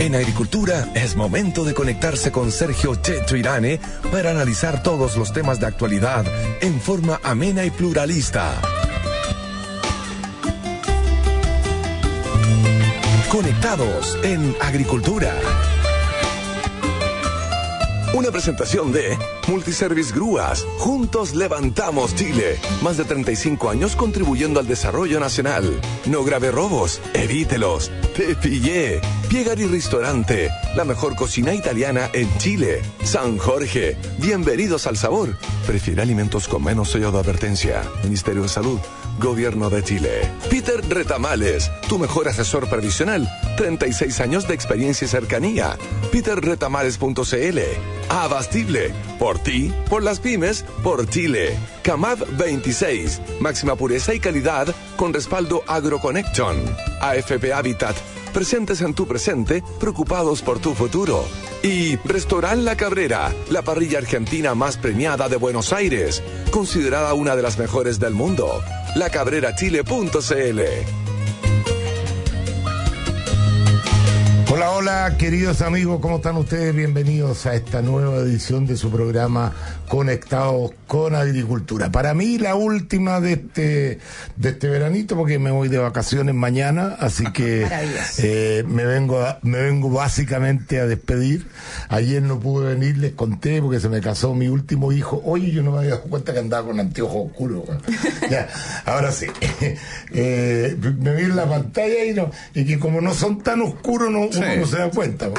En Agricultura es momento de conectarse con Sergio Checho Irane para analizar todos los temas de actualidad en forma amena y pluralista. Conectados en Agricultura. Una presentación de Multiservice Grúas. Juntos levantamos Chile. Más de 35 años contribuyendo al desarrollo nacional. No grave robos, evítelos. Te pillé. Piegar y Restaurante. La mejor cocina italiana en Chile. San Jorge. Bienvenidos al sabor. Prefiere alimentos con menos sello de advertencia. Ministerio de Salud. Gobierno de Chile. Peter Retamales, tu mejor asesor previsional. 36 años de experiencia y cercanía. peterretamales.cl. Abastible. Por ti, por las pymes, por Chile. Camad 26. Máxima pureza y calidad con respaldo AgroConnection. AFP Habitat. Presentes en tu presente, preocupados por tu futuro. Y Restaurant La Cabrera, la parrilla argentina más premiada de Buenos Aires, considerada una de las mejores del mundo. lacabrerachile.cl. Hola, hola, queridos amigos, ¿cómo están ustedes? Bienvenidos a esta nueva edición de su programa Conectados con Agricultura. Para mí la última de este veranito, porque me voy de vacaciones mañana, así que me vengo básicamente a despedir. Ayer no pude venir, les conté, porque se me casó mi último hijo. Oye, yo no me había dado cuenta que andaba con anteojos oscuros. Ya, ahora sí. Me vi en la pantalla y que como no son tan oscuros, uno no se da cuenta.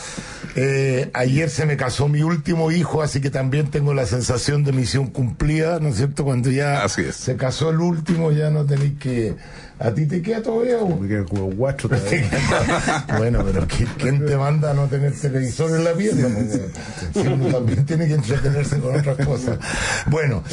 Ayer se me casó mi último hijo, así que también tengo la sensación de misión cumplida, ¿no es cierto? Cuando ya se casó el último, ya no tenéis que... ¿A ti te queda todavía? Me queda como guacho todavía. Bueno, pero ¿quién te manda a no tener televisor en la pierna? Si uno también tiene que entretenerse con otras cosas. Bueno,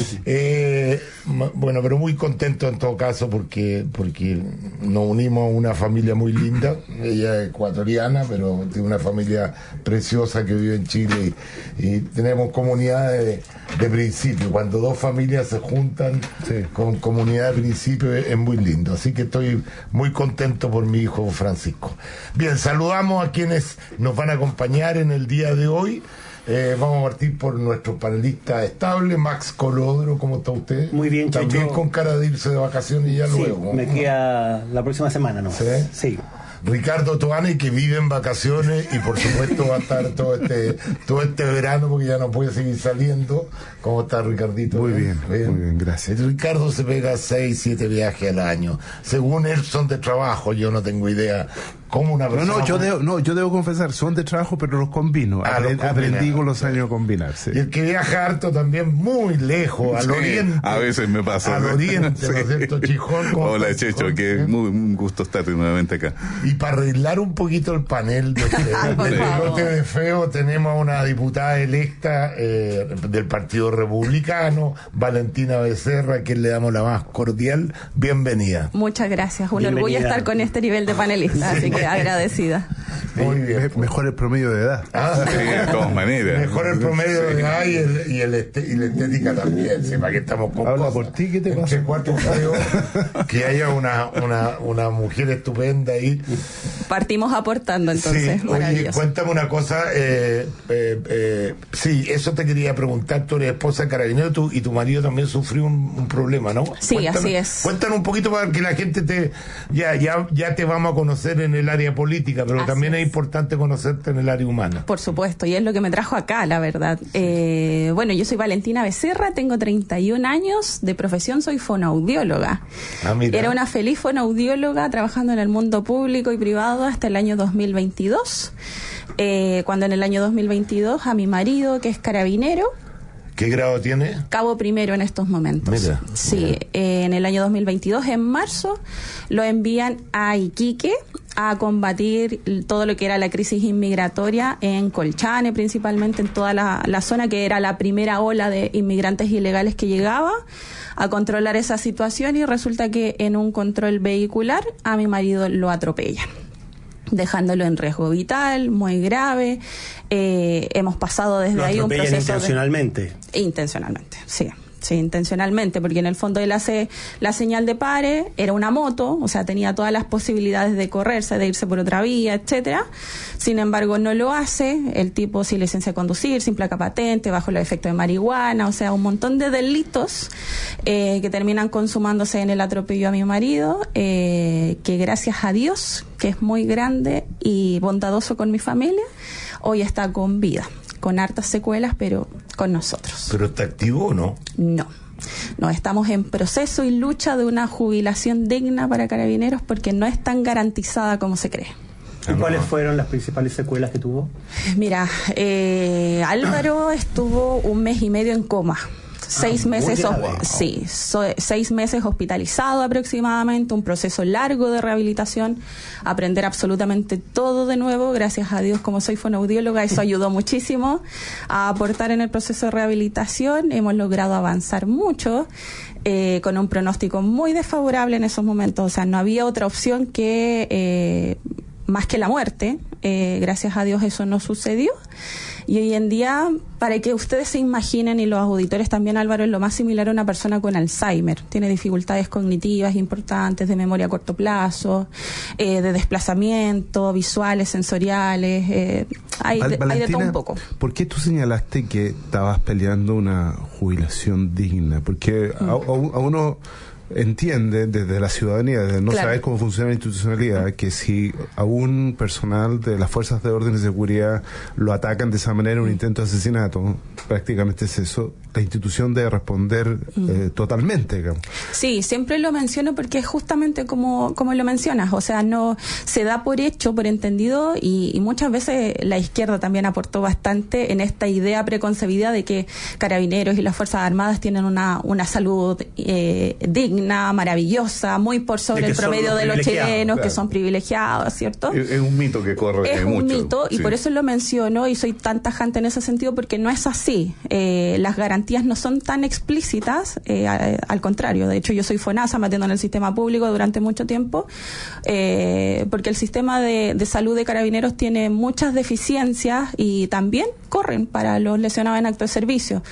pero muy contento en todo caso porque nos unimos a una familia muy linda. Ella es ecuatoriana, pero tiene una familia preciosa que vive en Chile y tenemos comunidades de principio. Cuando dos familias se juntan con comunidad de principio es muy lindo. Así que estoy muy contento por mi hijo Francisco. Bien, saludamos a quienes nos van a acompañar en el día de hoy. Vamos a partir por nuestro panelista estable, Max Colodro. ¿Cómo está usted? Muy bien, Checho. También con cara de irse de vacaciones y ya luego. Me queda la próxima semana, ¿no? Sí. Ricardo Toane, que vive en vacaciones y por supuesto va a estar todo este verano porque ya no puede seguir saliendo. ¿Cómo está, Ricardito? Muy bien, gracias. Ricardo se pega 6-7 viajes al año. Según él son de trabajo, yo no tengo idea. ¿Cómo una persona? Yo debo confesar, son de trabajo, pero los combino. Aprendí con los años a combinar. Sí. Y el que viaja harto también muy lejos, al oriente. A veces me pasa. Al oriente, ¿no es cierto, Chijón? Hola, Checho, que es un gusto estar nuevamente acá. Y para arreglar un poquito el panel de Pelote de Feo, tenemos a una diputada electa del Partido Republicano, Valentina Becerra, a quien le damos la más cordial bienvenida. Muchas gracias, un orgullo estar con este nivel de panelistas, así que agradecida. Muy bien. Mejor el promedio de edad. De todas maneras. Mejor el promedio de edad y la estética también. ¿Para qué estamos con Habla cosas? por ti, ¿qué te pasa? Entre cuatro creo que haya una mujer estupenda ahí. Partimos aportando entonces. Sí, oye, cuéntame una cosa. Sí, eso te quería preguntar. Tú eres esposa de carabinero y tu marido también sufrió un problema, ¿no? Sí, así es. Cuéntanos un poquito para que la gente ya te vamos a conocer en el área política, pero así también es importante conocerte en el área humana. Por supuesto, y es lo que me trajo acá, la verdad. Bueno, yo soy Valentina Becerra, tengo 31 años, de profesión soy fonoaudióloga. Era una feliz fonoaudióloga trabajando en el mundo público y privado hasta el año 2022, cuando en el año 2022 a mi marido, que es carabinero. ¿Qué grado tiene? Cabo primero en estos momentos. Mira, sí, en el año 2022, en marzo, lo envían a Iquique a combatir todo lo que era la crisis inmigratoria en Colchane, principalmente en toda la zona que era la primera ola de inmigrantes ilegales que llegaba, a controlar esa situación, y resulta que en un control vehicular a mi marido lo atropellan, dejándolo en riesgo vital, muy grave. Hemos pasado desde ahí un proceso intencionalmente. Intencionalmente, sí. Sí, intencionalmente, porque en el fondo él hace la señal de pare, era una moto, o sea, tenía todas las posibilidades de correrse, de irse por otra vía, etcétera. Sin embargo, no lo hace, el tipo sin licencia de conducir, sin placa patente, bajo los efectos de marihuana, o sea, un montón de delitos que terminan consumándose en el atropello a mi marido, que gracias a Dios, que es muy grande y bondadoso con mi familia, hoy está con vida, con hartas secuelas, pero con nosotros. ¿Pero está activo o no? No. No, estamos en proceso y lucha de una jubilación digna para Carabineros porque no es tan garantizada como se cree. ¿Y cuáles fueron las principales secuelas que tuvo? Mira, Álvaro estuvo 1 mes y medio en coma. 6 meses, 6 meses hospitalizado aproximadamente, un proceso largo de rehabilitación, aprender absolutamente todo de nuevo. Gracias a Dios, como soy fonoaudióloga, eso ayudó muchísimo a aportar en el proceso de rehabilitación. Hemos logrado avanzar mucho, con un pronóstico muy desfavorable en esos momentos. O sea, no había otra opción que más que la muerte. Gracias a Dios eso no sucedió. Y hoy en día, para que ustedes se imaginen, y los auditores también, Álvaro es lo más similar a una persona con Alzheimer. Tiene dificultades cognitivas importantes, de memoria a corto plazo, de desplazamiento, visuales, sensoriales, hay de todo un poco. ¿Por qué tú señalaste que estabas peleando una jubilación digna? Porque a uno entiende desde la ciudadanía, desde no saber cómo funciona la institucionalidad, que si a un personal de las fuerzas de orden y seguridad lo atacan de esa manera, un intento de asesinato, prácticamente es eso, la institución debe responder totalmente, digamos. Sí, siempre lo menciono porque es justamente como lo mencionas, o sea, no se da por hecho, por entendido, y muchas veces la izquierda también aportó bastante en esta idea preconcebida de que Carabineros y las Fuerzas Armadas tienen una salud digna, maravillosa, muy por sobre el promedio de los chilenos, que son privilegiados, ¿cierto? Es un mito que corre es mucho. Es un mito, y sí. por eso lo menciono y soy tan tajante en ese sentido, porque no es así. Las garantías no son tan explícitas, al contrario. De hecho, yo soy FONASA, me atiendo en el sistema público durante mucho tiempo, porque el sistema de salud de Carabineros tiene muchas deficiencias y también corren para los lesionados en acto de servicio.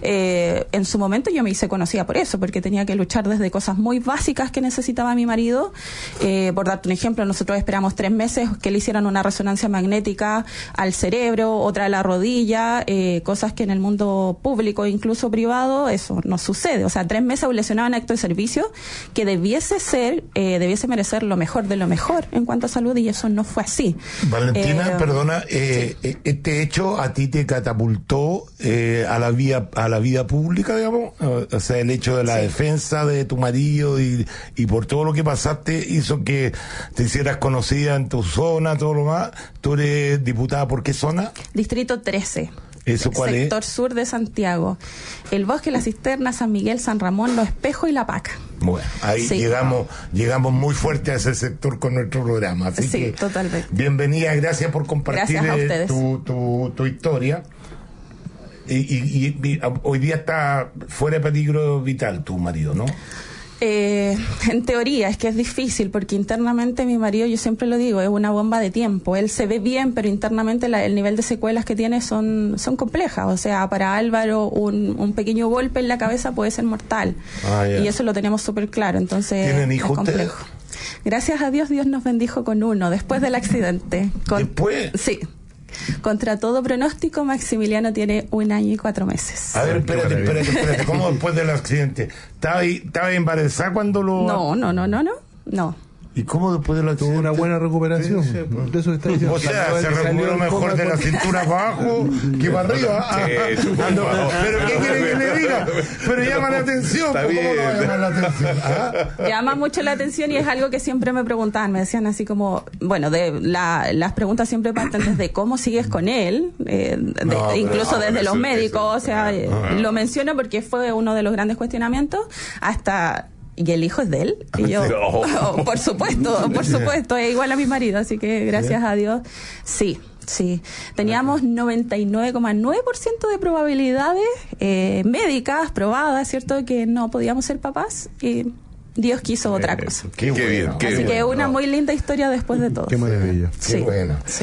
En su momento yo me hice conocida por eso, porque tenía que luchar desde cosas muy básicas que necesitaba mi marido. Por darte un ejemplo, nosotros esperamos 3 meses que le hicieran una resonancia magnética al cerebro, otra a la rodilla, cosas que en el mundo público, incluso privado, eso no sucede. O sea, 3 meses a un lesionado en acto de servicio que debiese merecer lo mejor de lo mejor en cuanto a salud, y eso no fue así. Valentina, perdona, sí. Este hecho a ti te catapultó a la vida pública, digamos, o sea, el hecho de la defensa de tu marido y por todo lo que pasaste hizo que te hicieras conocida en tu zona, todo lo más. ¿Tú eres diputada por qué zona? Distrito 13. ¿Eso cuál es? Sector sur de Santiago. El Bosque, La Cisterna, San Miguel, San Ramón, Los Espejos y La Paca. Bueno, ahí sí. llegamos muy fuerte a ese sector con nuestro programa. Así sí, que, totalmente. Bienvenida, gracias por compartir tu historia. Y hoy día está fuera de peligro vital tu marido, ¿no? En teoría, es que es difícil porque internamente mi marido, yo siempre lo digo, es una bomba de tiempo. Él se ve bien, pero internamente el nivel de secuelas que tiene son complejas. O sea, para Álvaro un pequeño golpe en la cabeza puede ser mortal. Y eso lo tenemos súper claro. Entonces, ¿tienen hijos es complejo. ustedes? Gracias a Dios nos bendijo con uno después del accidente. ¿Después? Sí. Contra todo pronóstico, Maximiliano tiene 1 año y 4 meses. A ver, espérate. ¿Cómo después del accidente? ¿Estaba embarazada cuando lo...? No. ¿Y cómo después del accidente? Tuvo una buena recuperación. Sí. De eso está diciendo. O sea, se recuperó mejor de la cintura para abajo que para arriba. Pero ¿qué quiere que le diga? Pero llama la atención. ¿Cómo no va a llamar la atención? Llama mucho la atención y es algo que siempre me preguntaban. Me decían así como, bueno, las preguntas siempre parten desde cómo sigues con él, incluso desde los médicos. O sea, lo menciono porque fue uno de los grandes cuestionamientos hasta... ¿Y el hijo es de él? Y yo, por supuesto, es igual a mi marido, así que gracias a Dios, sí. Teníamos 99,9% de probabilidades médicas probadas, ¿cierto? Que no podíamos ser papás y Dios quiso otra cosa. Qué bien. Así que una muy linda historia después de todo. Qué maravilla. Qué bueno. Sí.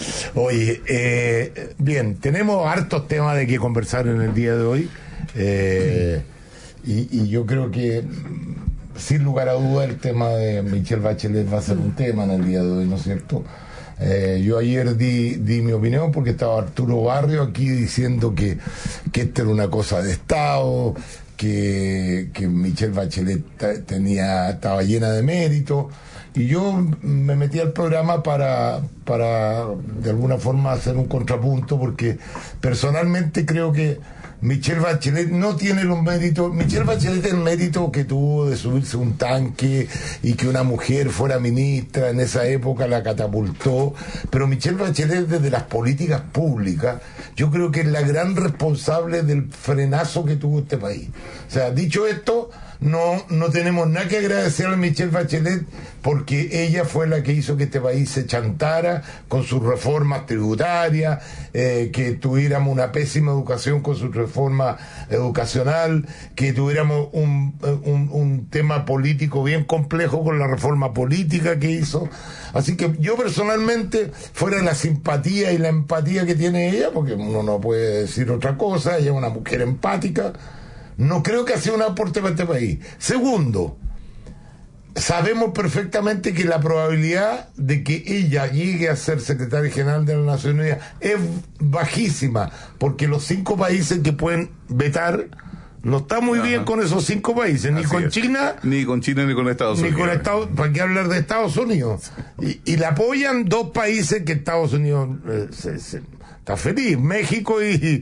Oye, bien, tenemos hartos temas de que conversar en el día de hoy. Y yo creo que, sin lugar a duda, el tema de Michelle Bachelet va a ser un tema en el día de hoy, ¿no es cierto? Yo ayer di mi opinión porque estaba Arturo Barrio aquí diciendo que esta era una cosa de Estado, que Michelle Bachelet estaba llena de mérito, y yo me metí al programa para de alguna forma hacer un contrapunto, porque personalmente creo que Michelle Bachelet no tiene los méritos. Michelle Bachelet, el mérito que tuvo de subirse a un tanque y que una mujer fuera ministra en esa época la catapultó, pero Michelle Bachelet, desde las políticas públicas, yo creo que es la gran responsable del frenazo que tuvo este país. O sea, dicho esto, no tenemos nada que agradecer a Michelle Bachelet, porque ella fue la que hizo que este país se chantara con sus reformas tributarias, que tuviéramos una pésima educación con su reforma educacional, que tuviéramos un tema político bien complejo con la reforma política que hizo. Así que yo personalmente, fuera la simpatía y la empatía que tiene ella, porque uno no puede decir otra cosa, ella es una mujer empática, no creo que ha sido un aporte para este país. Segundo, sabemos perfectamente que la probabilidad de que ella llegue a ser secretaria general de las Naciones Unidas es bajísima, porque los 5 países que pueden vetar no está muy bien con esos 5 países, ni con China, ni con Estados Unidos. ¿Para qué hablar de Estados Unidos? Y la apoyan 2 países que Estados Unidos está feliz, México y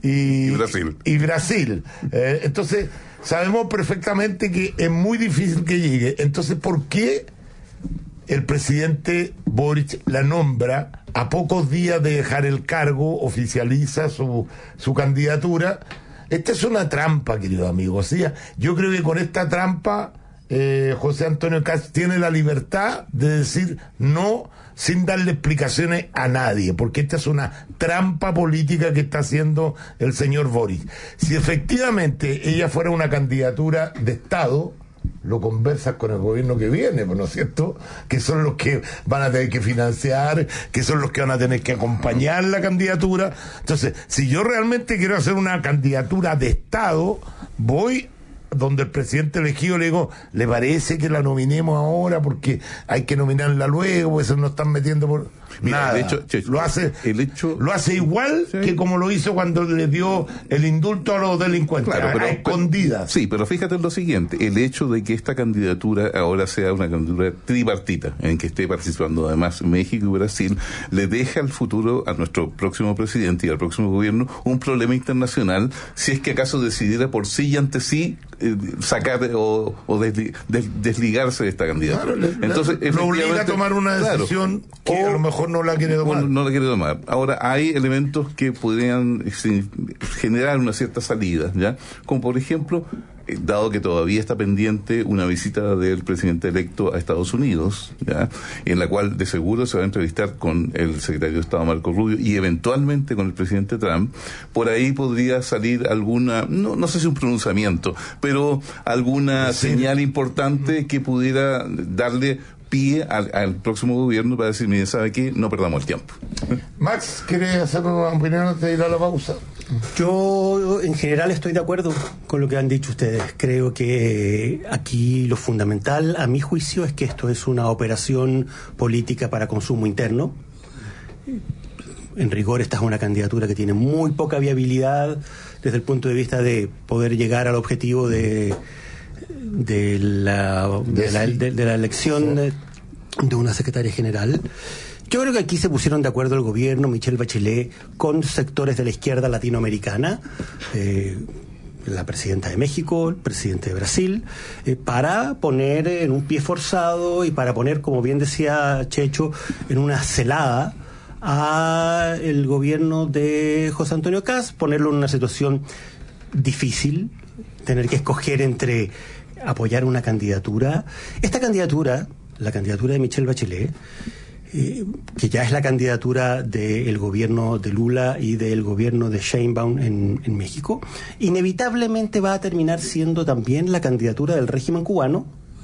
Brasil. Entonces, sabemos perfectamente que es muy difícil que llegue. Entonces, ¿por qué el presidente Boric la nombra a pocos días de dejar el cargo, oficializa su candidatura? Esta es una trampa, querido amigo. O sea, yo creo que con esta trampa José Antonio Kast tiene la libertad de decir no sin darle explicaciones a nadie, porque esta es una trampa política que está haciendo el señor Boric. Si efectivamente ella fuera una candidatura de Estado, lo conversas con el gobierno que viene, ¿no es cierto? Que son los que van a tener que financiar, que son los que van a tener que acompañar la candidatura. Entonces, si yo realmente quiero hacer una candidatura de Estado, voy donde el presidente elegido le digo, ¿le parece que la nominemos ahora? Porque hay que nominarla luego, porque se nos están metiendo por... Mira, nada. de hecho, lo hace igual, sí, que como lo hizo cuando le dio el indulto a los delincuentes, claro, a escondidas. Sí, pero fíjate en lo siguiente, el hecho de que esta candidatura ahora sea una candidatura tripartita, en que esté participando además México y Brasil, le deja al futuro a nuestro próximo presidente y al próximo gobierno un problema internacional, si es que acaso decidiera por sí y ante sí sacar o desligarse de esta candidatura. Claro, entonces lo obliga a tomar una decisión, claro, que a lo mejor no la quiere tomar. No la quiere tomar. Ahora, hay elementos que podrían generar una cierta salida, ¿ya? Como por ejemplo, dado que todavía está pendiente una visita del presidente electo a Estados Unidos, ¿ya?, en la cual de seguro se va a entrevistar con el secretario de Estado Marco Rubio y eventualmente con el presidente Trump. Por ahí podría salir alguna, no sé si un pronunciamiento, pero alguna señal importante que pudiera darle pie al próximo gobierno para decir, miren, ¿sabe qué? No perdamos el tiempo. Max, ¿quieres hacer una opinión antes de ir a la pausa? Yo en general estoy de acuerdo con lo que han dicho ustedes. Creo que aquí lo fundamental, a mi juicio, es que esto es una operación política para consumo interno. En rigor, esta es una candidatura que tiene muy poca viabilidad desde el punto de vista de poder llegar al objetivo de la elección de una secretaria general. Yo creo que aquí se pusieron de acuerdo el gobierno, Michelle Bachelet, con sectores de la izquierda latinoamericana, la presidenta de México, el presidente de Brasil, para poner en un pie forzado y para poner, como bien decía Checho, en una celada a el gobierno de José Antonio Kast, ponerlo en una situación difícil, tener que escoger entre apoyar una candidatura. Esta candidatura, la candidatura de Michelle Bachelet, que ya es la candidatura del gobierno de Lula y del gobierno de Sheinbaum en México, inevitablemente va a terminar siendo también la candidatura del régimen cubano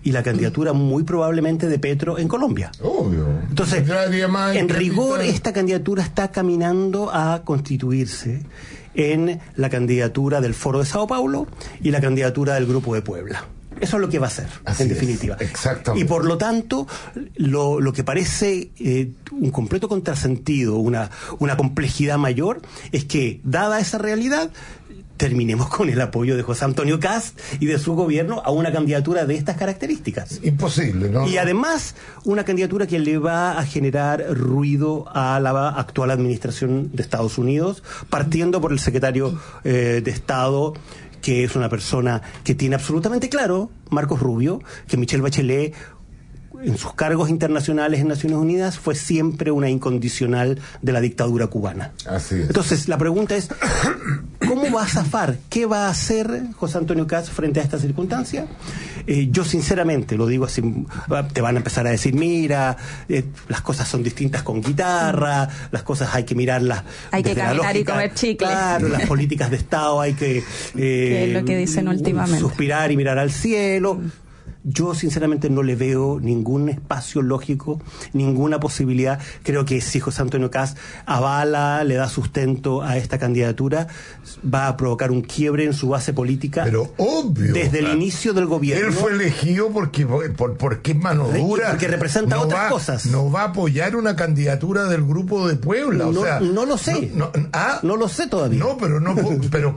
y la candidatura muy probablemente de Petro en Colombia. Obvio. Entonces, en rigor, esta candidatura está caminando a constituirse en la candidatura del Foro de Sao Paulo y la candidatura del Grupo de Puebla. Eso es lo que va a ser, en definitiva. Exactamente. Y por lo tanto, lo que parece un completo contrasentido, una complejidad mayor, es que, dada esa realidad, terminemos con el apoyo de José Antonio Kast y de su gobierno a una candidatura de estas características. Imposible, ¿no? Y además, una candidatura que le va a generar ruido a la actual administración de Estados Unidos, partiendo por el secretario de Estado, que es una persona que tiene absolutamente claro, Marcos Rubio, que Michelle Bachelet, en sus cargos internacionales en Naciones Unidas, fue siempre una incondicional de la dictadura cubana. Así es. Entonces, la pregunta es, ¿cómo va a zafar? ¿Qué va a hacer José Antonio Kast frente a esta circunstancia? Yo sinceramente, lo digo así, te van a empezar a decir, mira, las cosas son distintas con guitarra, las cosas hay que mirarlas. Hay que caminar y comer chicle. Claro, las políticas de Estado hay que... que es lo que dicen últimamente. Suspirar y mirar al cielo. Yo sinceramente no le veo ningún espacio lógico, ninguna posibilidad. Creo que si José Antonio Kast avala, le da sustento a esta candidatura, va a provocar un quiebre en su base política. Pero obvio. Desde el inicio del gobierno. Él fue elegido porque es mano dura. Porque representa otras cosas. No va a apoyar una candidatura del Grupo de Puebla. No lo sé. No lo sé todavía. No, pero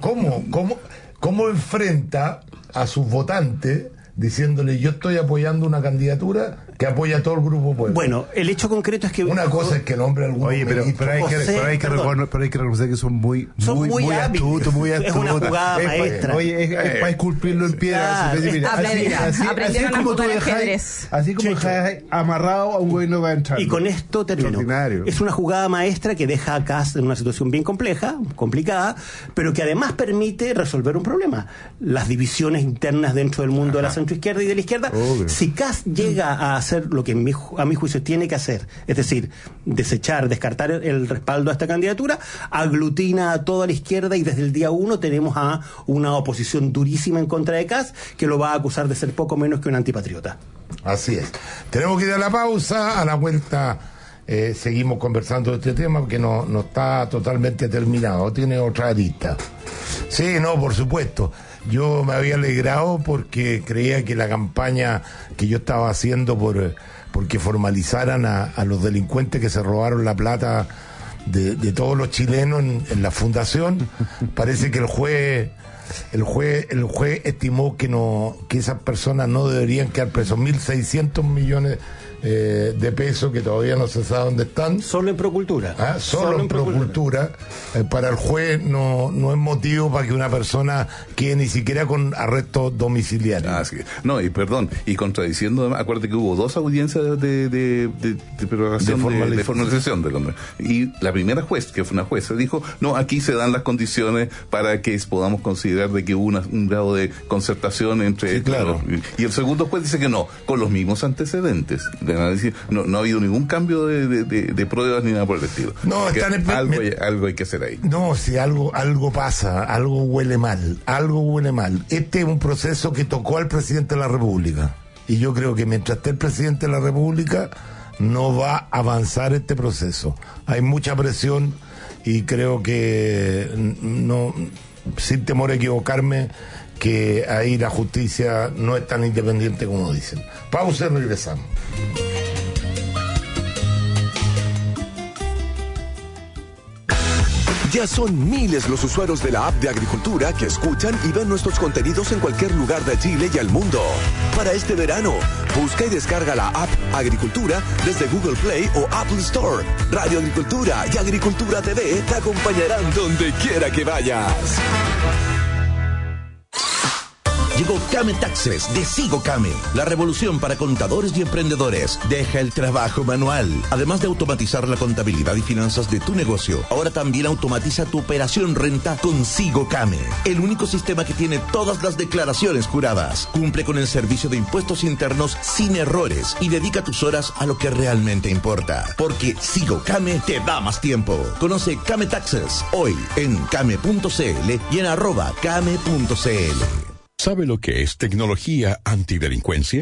¿cómo enfrenta a sus votantes diciéndole yo estoy apoyando una candidatura que apoya a todo el Grupo Puebla? Bueno, el hecho concreto es que... Una cosa es que nombre a algún... Oye, pero hay que reconocer que son muy astutos, muy astutos. Es una jugada maestra. Es para esculpirlo en piedra. Aprendieron a jugar ajedrez. Así como dejáis amarrado a un güey no va a entrar. Y con esto termino. Es una jugada maestra que deja a Kast en una situación bien complicada, pero que además permite resolver un problema. Las divisiones internas dentro del mundo de la centroizquierda y de la izquierda. Obvio. Si Kast llega a hacer lo que a mi juicio tiene que hacer, es decir, descartar el respaldo a esta candidatura, aglutina a toda la izquierda y desde el día 1 tenemos a una oposición durísima en contra de Kast que lo va a acusar de ser poco menos que un antipatriota. Así es. Tenemos que ir a la pausa. A la vuelta seguimos conversando de este tema porque no está totalmente terminado. Tiene otra arista. Sí, no, por supuesto. Yo me había alegrado porque creía que la campaña que yo estaba haciendo porque formalizaran a los delincuentes que se robaron la plata de todos los chilenos en la fundación, parece que el juez estimó que esas personas no deberían quedar presos. 1.600 millones de pesos que todavía no se sabe dónde están. Solo en Procultura. Solo en Procultura. Para el juez no es motivo para que una persona quede ni siquiera con arresto domiciliario. Sí. No, y perdón, y contradiciendo, acuérdate que hubo 2 audiencias de formalización del hombre. Y la primera juez, que fue una jueza, dijo, no, aquí se dan las condiciones para que podamos considerar de que hubo un grado de concertación entre... Sí, claro. Y el segundo juez dice que no, con los mismos antecedentes. Decir, no ha habido ningún cambio de pruebas ni nada por el estilo. No, algo hay que hacer ahí. No, si algo pasa, algo huele mal. Este es un proceso que tocó al presidente de la República. Y yo creo que mientras esté el presidente de la República, no va a avanzar este proceso. Hay mucha presión y creo que, no, sin temor a equivocarme, que ahí la justicia no es tan independiente como dicen. Pausa y regresamos. Ya son miles los usuarios de la app de Agricultura que escuchan y ven nuestros contenidos en cualquier lugar de Chile y el mundo. Para este verano, busca y descarga la app Agricultura desde Google Play o Apple Store. Radio Agricultura y Agricultura TV te acompañarán donde quiera que vayas. Llegó Kame Taxes de Sigo Kame, la revolución para contadores y emprendedores. Deja el trabajo manual. Además de automatizar la contabilidad y finanzas de tu negocio, ahora también automatiza tu operación renta con Sigo Kame, el único sistema que tiene todas las declaraciones juradas. Cumple con el servicio de impuestos internos sin errores y dedica tus horas a lo que realmente importa. Porque Sigo Kame te da más tiempo. Conoce Kame Taxes hoy en kame.cl y en @kame.cl. ¿Sabe lo que es tecnología antidelincuencia?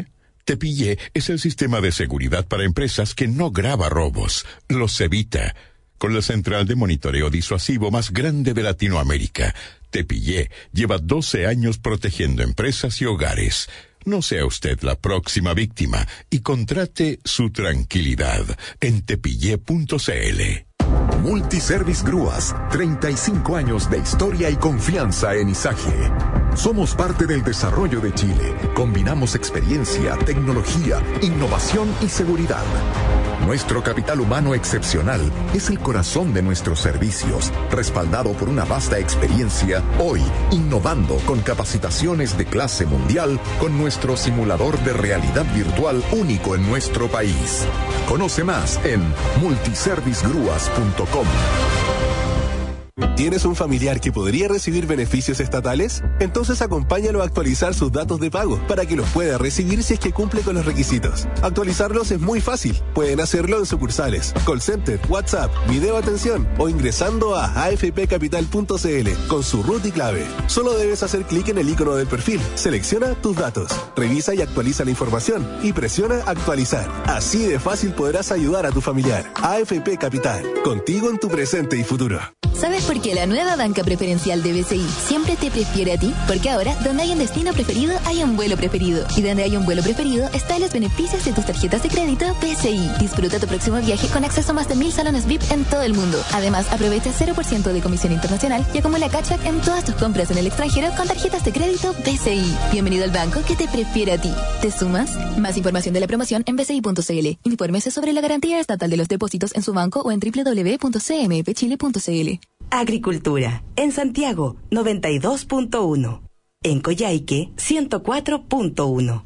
Tepillé es el sistema de seguridad para empresas que no graba robos, los evita. Con la central de monitoreo disuasivo más grande de Latinoamérica, Tepillé lleva 12 años protegiendo empresas y hogares. No sea usted la próxima víctima y contrate su tranquilidad en tepillé.cl. Multiservice Grúas, 35 años de historia y confianza en Izaje. Somos parte del desarrollo de Chile. Combinamos experiencia, tecnología, innovación y seguridad. Nuestro capital humano excepcional es el corazón de nuestros servicios, respaldado por una vasta experiencia, hoy innovando con capacitaciones de clase mundial con nuestro simulador de realidad virtual único en nuestro país. Conoce más en multiservicegrúas.com. ¿Tienes un familiar que podría recibir beneficios estatales? Entonces acompáñalo a actualizar sus datos de pago para que los pueda recibir si es que cumple con los requisitos. Actualizarlos es muy fácil. Pueden hacerlo en sucursales, call center, WhatsApp, video atención o ingresando a afpcapital.cl con su RUT y clave. Solo debes hacer clic en el icono del perfil, selecciona tus datos, revisa y actualiza la información y presiona actualizar. Así de fácil podrás ayudar a tu familiar. AFP Capital, contigo en tu presente y futuro. ¿Sabes por qué la nueva banca preferencial de BCI siempre te prefiere a ti? Porque ahora, donde hay un destino preferido, hay un vuelo preferido. Y donde hay un vuelo preferido, están los beneficios de tus tarjetas de crédito BCI. Disfruta tu próximo viaje con acceso a más de 1000 salones VIP en todo el mundo. Además, aprovecha 0% de comisión internacional y acumula cashback en todas tus compras en el extranjero con tarjetas de crédito BCI. Bienvenido al banco que te prefiere a ti. ¿Te sumas? Más información de la promoción en bci.cl. Infórmese sobre la garantía estatal de los depósitos en su banco o en www.cmpchile.cl. Agricultura, en Santiago, 92.1. En Coyhaique, 104.1.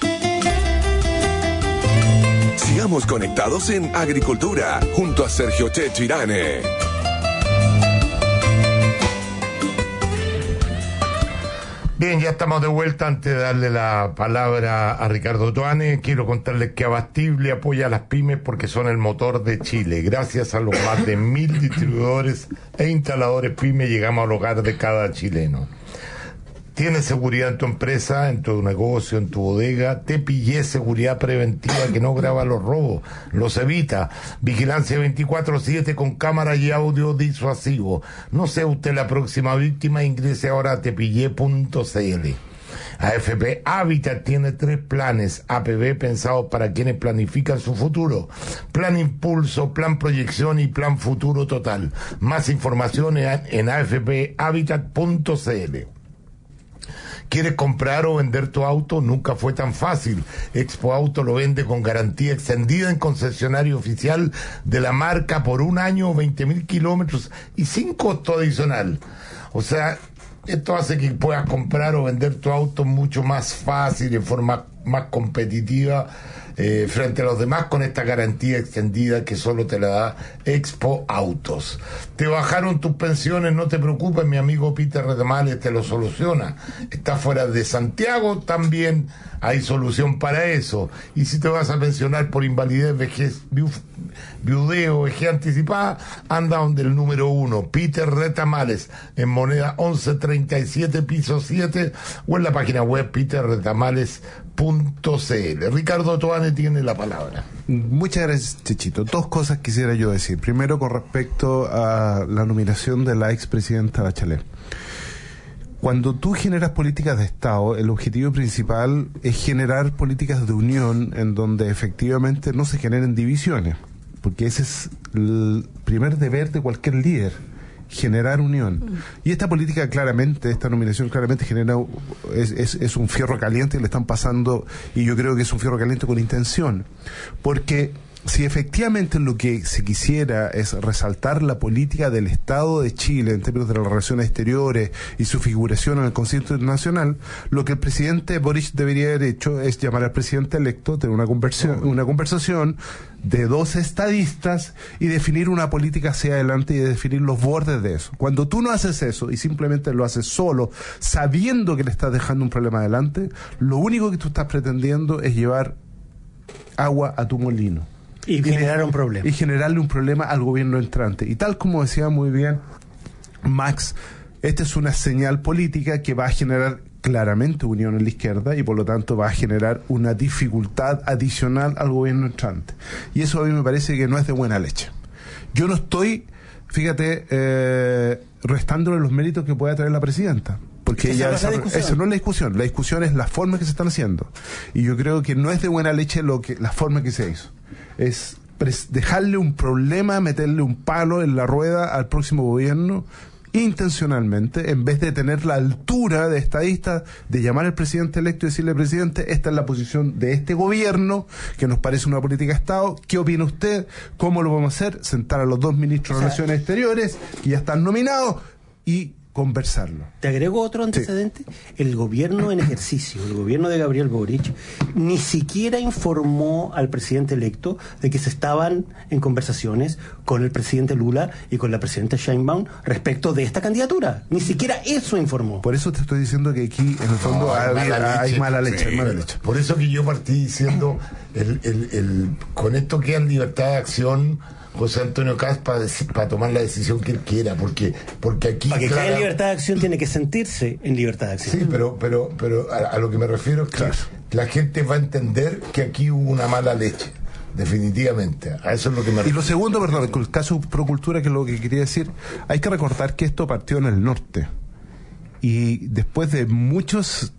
Sigamos conectados en Agricultura, junto a Sergio Checho Irane. Bien, ya estamos de vuelta. Antes de darle la palabra a Ricardo Toane, quiero contarles que Abastible apoya a las pymes porque son el motor de Chile. Gracias a los más de 1000 distribuidores e instaladores pymes llegamos al hogar de cada chileno. Tienes seguridad en tu empresa, en tu negocio, en tu bodega. Tepillé seguridad preventiva que no graba los robos, los evita. Vigilancia 24/7 con cámara y audio disuasivo. No sea usted la próxima víctima, ingrese ahora a tepillé.cl. AFP Habitat tiene 3 planes APB pensados para quienes planifican su futuro: Plan Impulso, Plan Proyección y Plan Futuro Total. Más información en afphabitat.cl. ¿Quieres comprar o vender tu auto? Nunca fue tan fácil. Expo Auto lo vende con garantía extendida en concesionario oficial de la marca por 1 año, 20.000 kilómetros y sin costo adicional. O sea, esto hace que puedas comprar o vender tu auto mucho más fácil, de forma más competitiva frente a los demás, con esta garantía extendida que solo te la da Expo Autos. Te bajaron tus pensiones, no te preocupes, mi amigo Peter Redamales te lo soluciona. Estás fuera de Santiago, también hay solución para eso. Y si te vas a pensionar por invalidez, vejez, viudeo, vejez anticipada, anda donde el número 1, Peter Retamales, en Moneda 1137, piso 7, o en la página web peterretamales.cl. Ricardo Toane tiene la palabra. Muchas gracias, Chechito. 2 cosas quisiera yo decir. Primero, con respecto a la nominación de la expresidenta Bachelet. Cuando tú generas políticas de Estado, el objetivo principal es generar políticas de unión en donde efectivamente no se generen divisiones, porque ese es el primer deber de cualquier líder, generar unión. Y esta política claramente, esta nominación claramente genera, es un fierro caliente que le están pasando, y yo creo que es un fierro caliente con intención, porque si efectivamente lo que se quisiera es resaltar la política del Estado de Chile en términos de las relaciones exteriores y su figuración en el concierto internacional, lo que el presidente Boric debería haber hecho es llamar al presidente electo, tener una conversación de 2 estadistas y definir una política hacia adelante y definir los bordes de eso. Cuando tú no haces eso y simplemente lo haces solo, sabiendo que le estás dejando un problema adelante, lo único que tú estás pretendiendo es llevar agua a tu molino. Y generar un problema. Y generarle un problema al gobierno entrante. Y tal como decía muy bien Max, esta es una señal política que va a generar claramente unión en la izquierda y por lo tanto va a generar una dificultad adicional al gobierno entrante. Y eso a mí me parece que no es de buena leche. Yo no estoy, fíjate, restándole los méritos que pueda traer la presidenta, porque esa no es la discusión es las formas que se están haciendo, y yo creo que no es de buena leche la forma que se hizo, es dejarle un problema, meterle un palo en la rueda al próximo gobierno intencionalmente, en vez de tener la altura de estadista de llamar al presidente electo y decirle: presidente, esta es la posición de este gobierno, que nos parece una política de Estado, ¿qué opina usted? ¿Cómo lo vamos a hacer? Sentar a los 2 ministros de Relaciones Exteriores que ya están nominados y conversarlo. Te agrego otro antecedente. Sí. El gobierno en ejercicio, el gobierno de Gabriel Boric, ni siquiera informó al presidente electo de que se estaban en conversaciones con el presidente Lula y con la presidenta Sheinbaum respecto de esta candidatura. Ni siquiera eso informó. Por eso te estoy diciendo que aquí en el fondo hay mala leche. Por eso que yo partí diciendo con esto queda en libertad de acción José Antonio Kast para tomar la decisión que él quiera, porque aquí... Para que caiga en libertad de acción tiene que sentirse en libertad de acción. Sí, pero a lo que me refiero es que la gente va a entender que aquí hubo una mala leche, definitivamente. A eso es lo que me refiero. Y lo segundo, perdón, con el caso Procultura, que es lo que quería decir, hay que recordar que esto partió en el norte, y después de muchos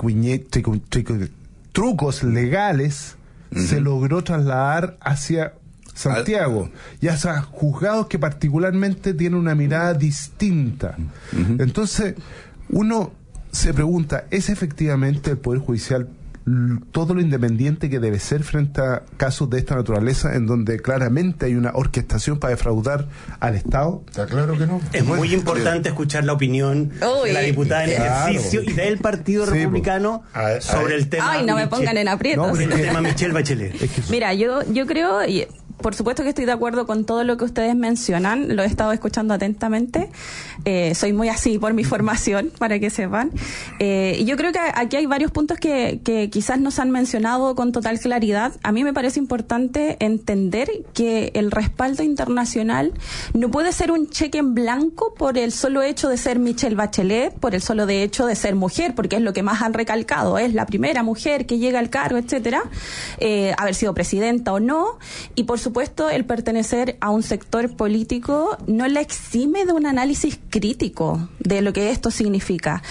trucos legales, se logró trasladar hacia Santiago, y a juzgados que particularmente tienen una mirada distinta. Entonces uno se pregunta, ¿es efectivamente el Poder Judicial todo lo independiente que debe ser frente a casos de esta naturaleza, en donde claramente hay una orquestación para defraudar al Estado? Está claro que no. Es muy importante escuchar la opinión de la diputada en ejercicio y del Partido Republicano sobre el tema. Ay, no me pongan en aprietos. El tema Michelle Bachelet. Mira, yo creo... Por supuesto que estoy de acuerdo con todo lo que ustedes mencionan, lo he estado escuchando atentamente, soy muy así por mi formación, para que sepan, y yo creo que aquí hay varios puntos que quizás no se han mencionado con total claridad. A mí me parece importante entender que el respaldo internacional no puede ser un cheque en blanco por el solo hecho de ser Michelle Bachelet, por el solo hecho de ser mujer, porque es lo que más han recalcado, es la primera mujer que llega al cargo, etcétera, haber sido presidenta o no, y por supuesto el pertenecer a un sector político no la exime de un análisis crítico de lo que esto significa.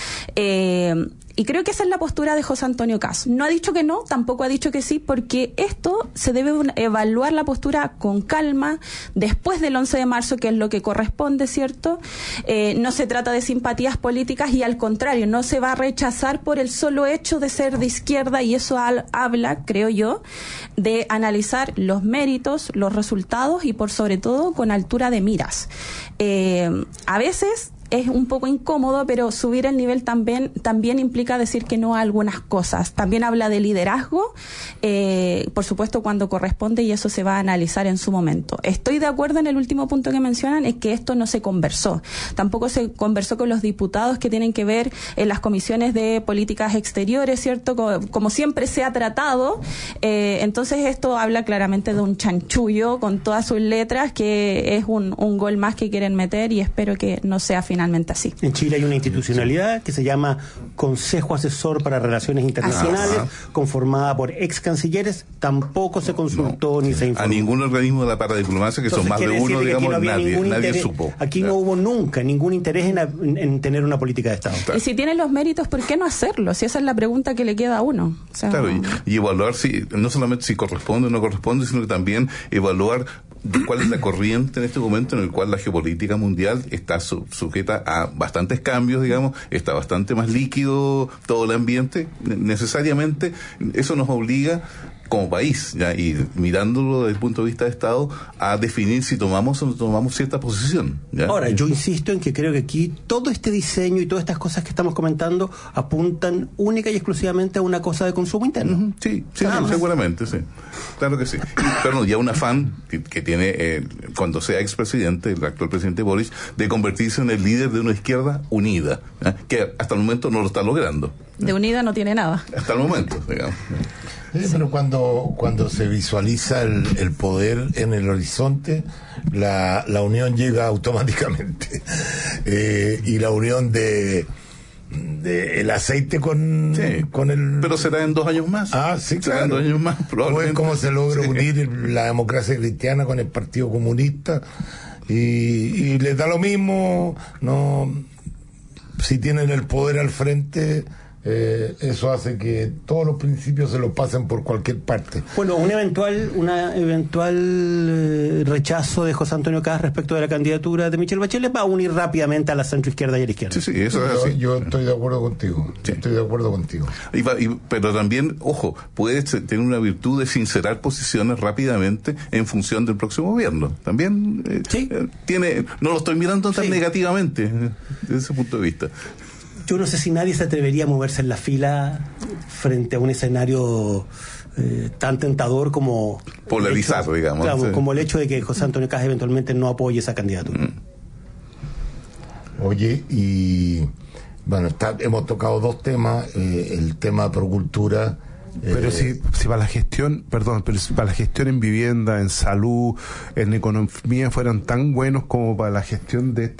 Y creo que esa es la postura de José Antonio Kast. No ha dicho que no, tampoco ha dicho que sí, porque esto se debe evaluar la postura con calma después del 11 de marzo, que es lo que corresponde, ¿cierto? No se trata de simpatías políticas y al contrario, no se va a rechazar por el solo hecho de ser de izquierda, y eso habla, creo yo, de analizar los méritos, los resultados y por sobre todo con altura de miras. A veces es un poco incómodo, pero subir el nivel también implica decir que no a algunas cosas. También habla de liderazgo, por supuesto cuando corresponde, y eso se va a analizar en su momento. Estoy de acuerdo en el último punto que mencionan, es que esto no se conversó. Tampoco se conversó con los diputados que tienen que ver en las comisiones de políticas exteriores, ¿cierto? Como siempre se ha tratado. Entonces esto habla claramente de un chanchullo con todas sus letras, que es un gol más que quieren meter, y espero que no sea finalmente así. En Chile hay una institucionalidad que se llama Consejo Asesor para Relaciones Internacionales, conformada por ex cancilleres. Tampoco se consultó ni se informó. A ningún organismo de la paradiplomacia, que entonces, son más de uno, digamos, no nadie supo. Aquí no hubo nunca ningún interés en tener una política de Estado. Y si tienen los méritos, ¿por qué no hacerlo? Si esa es la pregunta que le queda a uno. O sea, claro, y evaluar no solamente si corresponde o no corresponde, sino que también evaluar cuál es la corriente en este momento en el cual la geopolítica mundial está sujeta a bastantes cambios, digamos, está bastante más líquido todo el ambiente. Necesariamente eso nos obliga como país, ya, y mirándolo desde el punto de vista de Estado, a definir si tomamos o no tomamos cierta posición, ¿ya? Ahora, yo insisto en que creo que aquí todo este diseño y todas estas cosas que estamos comentando apuntan única y exclusivamente a una cosa de consumo interno. Sí, seguramente, sí. Claro que sí. Pero no, ya un afán que tiene, cuando sea expresidente, el actual presidente Boric, de convertirse en el líder de una izquierda unida, ¿ya? Que hasta el momento no lo está logrando. De unida no tiene nada. Hasta el momento, digamos. Pero cuando se visualiza el poder en el horizonte, la unión llega automáticamente. Y la unión de el aceite con el... Pero será en 2 años más. Sí, claro. Será en 2 años más, probablemente. Cómo se logra unir la democracia cristiana con el Partido Comunista y les da lo mismo, no, si tienen el poder al frente. Eso hace que todos los principios se los pasen por cualquier parte. Bueno, un eventual rechazo de José Antonio Kast respecto de la candidatura de Michelle Bachelet va a unir rápidamente a la centroizquierda y a la izquierda. Sí, eso es así. Yo estoy de acuerdo contigo. Sí. Estoy de acuerdo contigo. Pero también, ojo, puede tener una virtud de sincerar posiciones rápidamente en función del próximo gobierno. También no lo estoy mirando tan negativamente desde ese punto de vista. Yo no sé si nadie se atrevería a moverse en la fila frente a un escenario tan tentador como... Polarizar, digamos. Claro, como el hecho de que José Antonio Kast eventualmente no apoye esa candidatura. Oye, y bueno, hemos tocado 2 temas, el tema de Procultura. Pero si para la gestión, pero si para la gestión en vivienda, en salud, en economía fueran tan buenos como para la gestión de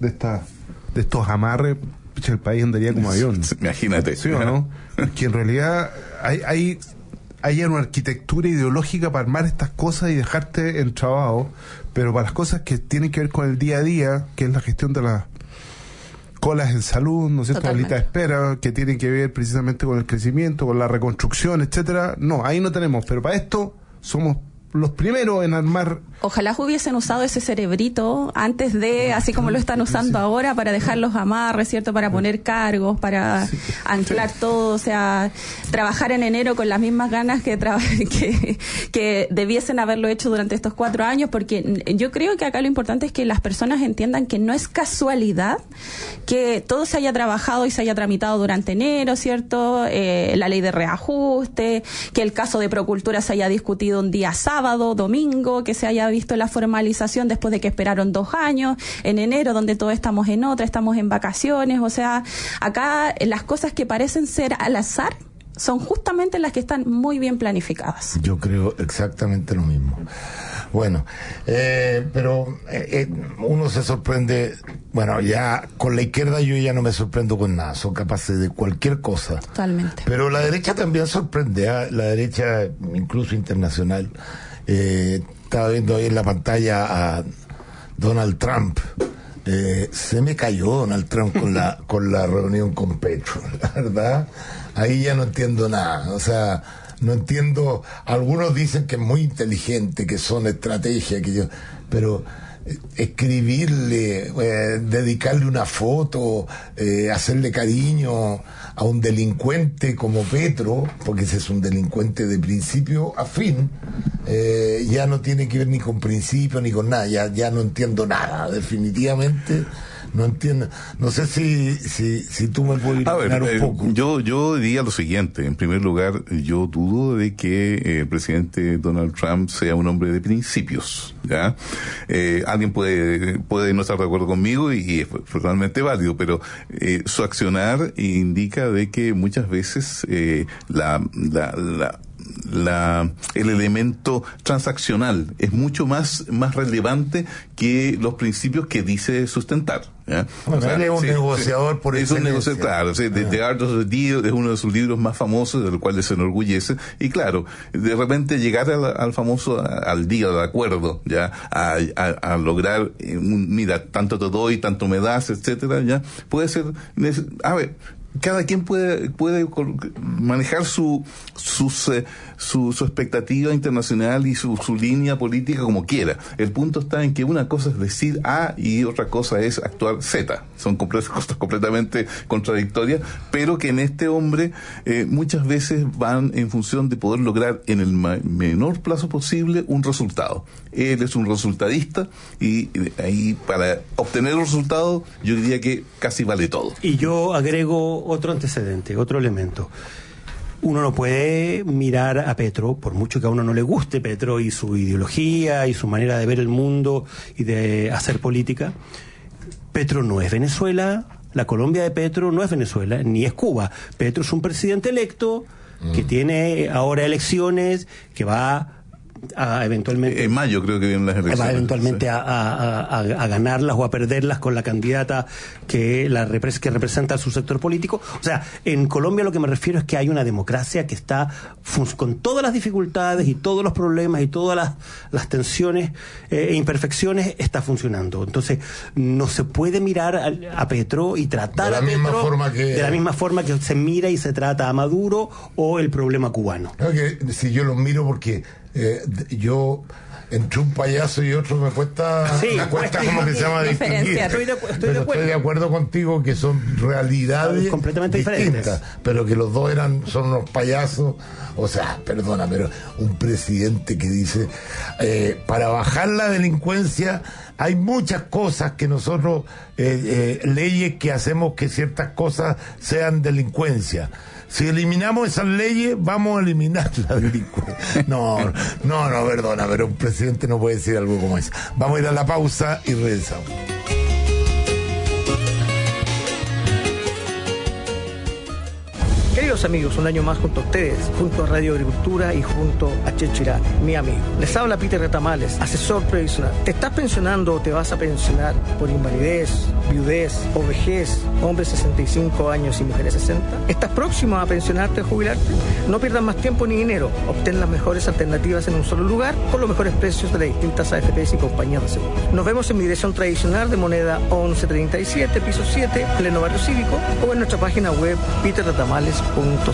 estos amarres, el país andaría como avión. Imagínate. ¿Sí o no? Que en realidad hay una arquitectura ideológica para armar estas cosas y dejarte en trabajo, pero para las cosas que tienen que ver con el día a día, que es la gestión de las colas en salud, ¿no es cierto?, la lista de espera, que tienen que ver precisamente con el crecimiento, con la reconstrucción, etcétera. No, ahí no tenemos, pero para esto somos los primeros en armar. Ojalá hubiesen usado ese cerebrito antes de, así como lo están usando ahora, para dejar los amarres, ¿cierto? Para poner cargos, para anclar todo, o sea, trabajar en enero con las mismas ganas que debiesen haberlo hecho durante estos 4 años, porque yo creo que acá lo importante es que las personas entiendan que no es casualidad que todo se haya trabajado y se haya tramitado durante enero, ¿cierto? La ley de reajuste, que el caso de Procultura se haya discutido un día sábado, domingo, que se haya visto la formalización después de que esperaron 2 años, en enero, donde todos estamos estamos en vacaciones. O sea, acá las cosas que parecen ser al azar son justamente las que están muy bien planificadas. Yo creo exactamente lo mismo. Bueno, pero uno se sorprende, bueno, ya con la izquierda yo ya no me sorprendo con nada, son capaces de cualquier cosa. Totalmente. Pero la derecha también sorprende, la derecha incluso internacional. Estaba viendo ahí en la pantalla a Donald Trump. Se me cayó Donald Trump con la reunión con Petro, la verdad. Ahí ya no entiendo nada, o sea, no entiendo. Algunos dicen que es muy inteligente, que son estrategias, pero escribirle, dedicarle una foto, hacerle cariño a un delincuente como Petro, porque ese es un delincuente de principio a fin, ya no tiene que ver ni con principio ni con nada, ya no entiendo nada, definitivamente. No entiendo. No sé si tú me puedes iluminar un poco. Yo diría lo siguiente. En primer lugar, yo dudo de que el presidente Donald Trump sea un hombre de principios, ¿ya? Alguien puede no estar de acuerdo conmigo y es totalmente válido, pero su accionar indica de que muchas veces el elemento transaccional es mucho más relevante que los principios que dice sustentar, ¿ya? Bueno, él es un negociador por excelencia. Es un negociador, claro. The Art of the Deal es uno de sus libros más famosos, del cual se enorgullece. Y claro, de repente llegar al famoso al día, al acuerdo, ya, a lograr mira, tanto te doy, tanto me das, etcétera, ya, puede ser. A ver, cada quien puede manejar su expectativa internacional y su línea política como quiera. El punto está en que una cosa es decir A y otra cosa es actuar Z. Son cosas completamente contradictorias, pero que en este hombre muchas veces van en función de poder lograr en el menor plazo posible un resultado. Él es un resultadista y ahí para obtener el resultado yo diría que casi vale todo. Y yo agrego otro antecedente, otro elemento. Uno no puede mirar a Petro, por mucho que a uno no le guste Petro y su ideología y su manera de ver el mundo y de hacer política. Petro no es Venezuela, la Colombia de Petro no es Venezuela, ni es Cuba. Petro es un presidente electo que tiene ahora elecciones, que va eventualmente... En mayo creo que vienen las elecciones. Va eventualmente a ganarlas o a perderlas con la candidata que representa a su sector político. O sea, en Colombia lo que me refiero es que hay una democracia que está con todas las dificultades y todos los problemas y todas las tensiones e imperfecciones, está funcionando. Entonces, no se puede mirar a Petro y tratar a Petro de la misma forma que se mira y se trata a Maduro o el problema cubano. No, que si yo los miro porque yo entre un payaso y otro me cuesta como que se llama distinguir. Estoy de acuerdo contigo que son realidades completamente distintas, diferentes, pero que los dos son unos payasos. O sea, perdona, pero un presidente que dice para bajar la delincuencia hay muchas cosas que nosotros leyes que hacemos que ciertas cosas sean delincuencia. Si eliminamos esas leyes, vamos a eliminar la delincuencia. No, perdona, pero un presidente no puede decir algo como eso. Vamos a ir a la pausa y regresamos. Queridos amigos, un año más junto a ustedes, junto a Radio Agricultura y junto a Chechirá, mi amigo. Les habla Peter Retamales, asesor previsional. ¿Te estás pensionando o te vas a pensionar por invalidez, viudez o vejez, hombres 65 años y mujeres 60? ¿Estás próximo a pensionarte o jubilarte? No pierdas más tiempo ni dinero. Obtén las mejores alternativas en un solo lugar con los mejores precios de las distintas AFPs y compañías de seguro. Nos vemos en mi dirección tradicional de moneda 1137, piso 7, pleno barrio cívico, o en nuestra página web peterretamales.cl.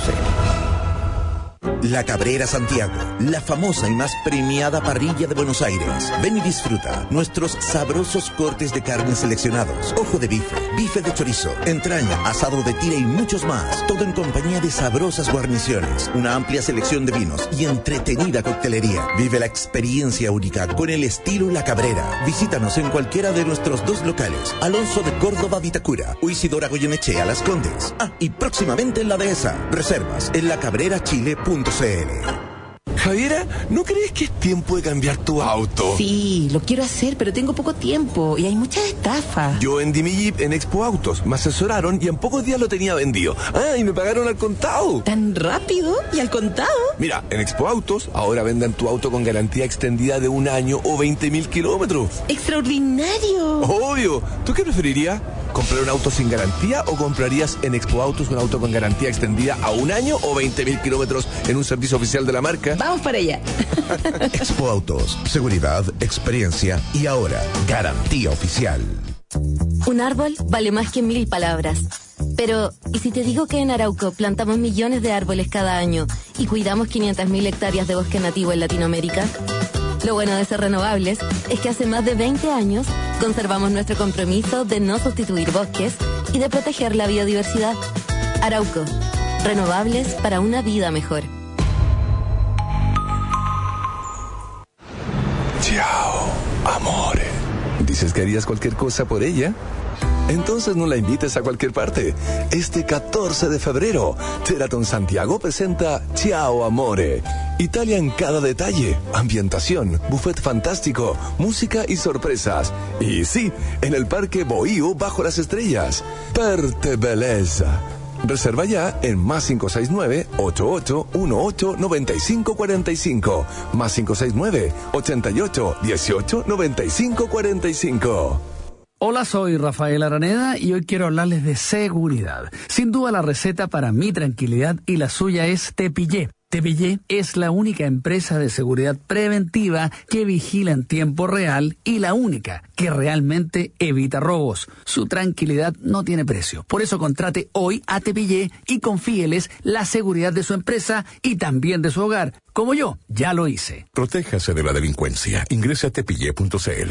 La Cabrera Santiago, la famosa y más premiada parrilla de Buenos Aires. Ven y disfruta nuestros sabrosos cortes de carne seleccionados, ojo de bife, bife de chorizo, entraña, asado de tira y muchos más. Todo en compañía de sabrosas guarniciones, una amplia selección de vinos y entretenida coctelería. Vive la experiencia única con el estilo La Cabrera. Visítanos en cualquiera de nuestros dos locales, Alonso de Córdoba Vitacura o Isidora Goyenechea Las Condes. Y próximamente en la Dehesa. Reservas en lacabrerachile.cl. Javiera, ¿no crees que es tiempo de cambiar tu auto? Sí, lo quiero hacer, pero tengo poco tiempo y hay muchas estafas. Yo vendí mi Jeep en Expo Autos, me asesoraron y en pocos días lo tenía vendido. Y me pagaron al contado. ¿Tan rápido? ¿Y al contado? Mira, en Expo Autos ahora venden tu auto con garantía extendida de 1 año o 20.000 kilómetros. ¡Extraordinario! Obvio. ¿Tú qué preferirías? ¿Comprar un auto sin garantía o comprarías en Expo Autos un auto con garantía extendida a 1 año o 20.000 kilómetros en un servicio oficial de la marca? Vamos para allá. Expo Autos, seguridad, experiencia y ahora, garantía oficial. Un árbol vale más que 1000 palabras. Pero, ¿y si te digo que en Arauco plantamos millones de árboles cada año y cuidamos 500.000 hectáreas de bosque nativo en Latinoamérica? Lo bueno de ser renovables es que hace más de 20 años conservamos nuestro compromiso de no sustituir bosques y de proteger la biodiversidad. Arauco, renovables para una vida mejor. Ciao, amore. ¿Dices que harías cualquier cosa por ella? Entonces no la invites a cualquier parte. Este 14 de febrero, Sheraton Santiago presenta Ciao Amore. Italia en cada detalle, ambientación, buffet fantástico, música y sorpresas. Y sí, en el Parque Bohío bajo las estrellas. Perte belleza. Reserva ya en +569 8818 9545, +569 88 18 9545. Hola, soy Rafael Araneda y hoy quiero hablarles de seguridad. Sin duda la receta para mi tranquilidad y la suya es Tepillé. Tepillé es la única empresa de seguridad preventiva que vigila en tiempo real y la única que realmente evita robos. Su tranquilidad no tiene precio. Por eso contrate hoy a Tepillé y confíeles la seguridad de su empresa y también de su hogar. Como yo, ya lo hice. Protéjase de la delincuencia. Ingrese a tepillé.cl.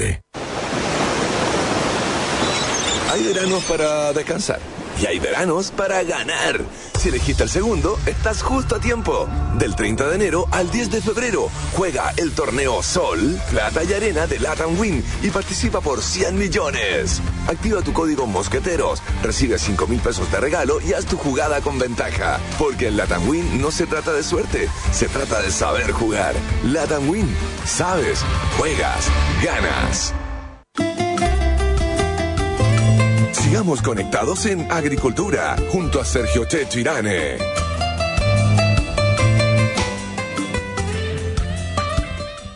Hay veranos para descansar y hay veranos para ganar. Si elegiste el segundo, estás justo a tiempo. Del 30 de enero al 10 de febrero, juega el torneo Sol, Plata y Arena de Latam Win y participa por 100 millones. Activa tu código Mosqueteros, recibe 5.000 pesos de regalo y haz tu jugada con ventaja. Porque en Latam Win no se trata de suerte, se trata de saber jugar. Latam Win, sabes, juegas, ganas. Sigamos conectados en Agricultura, junto a Sergio Chechirane.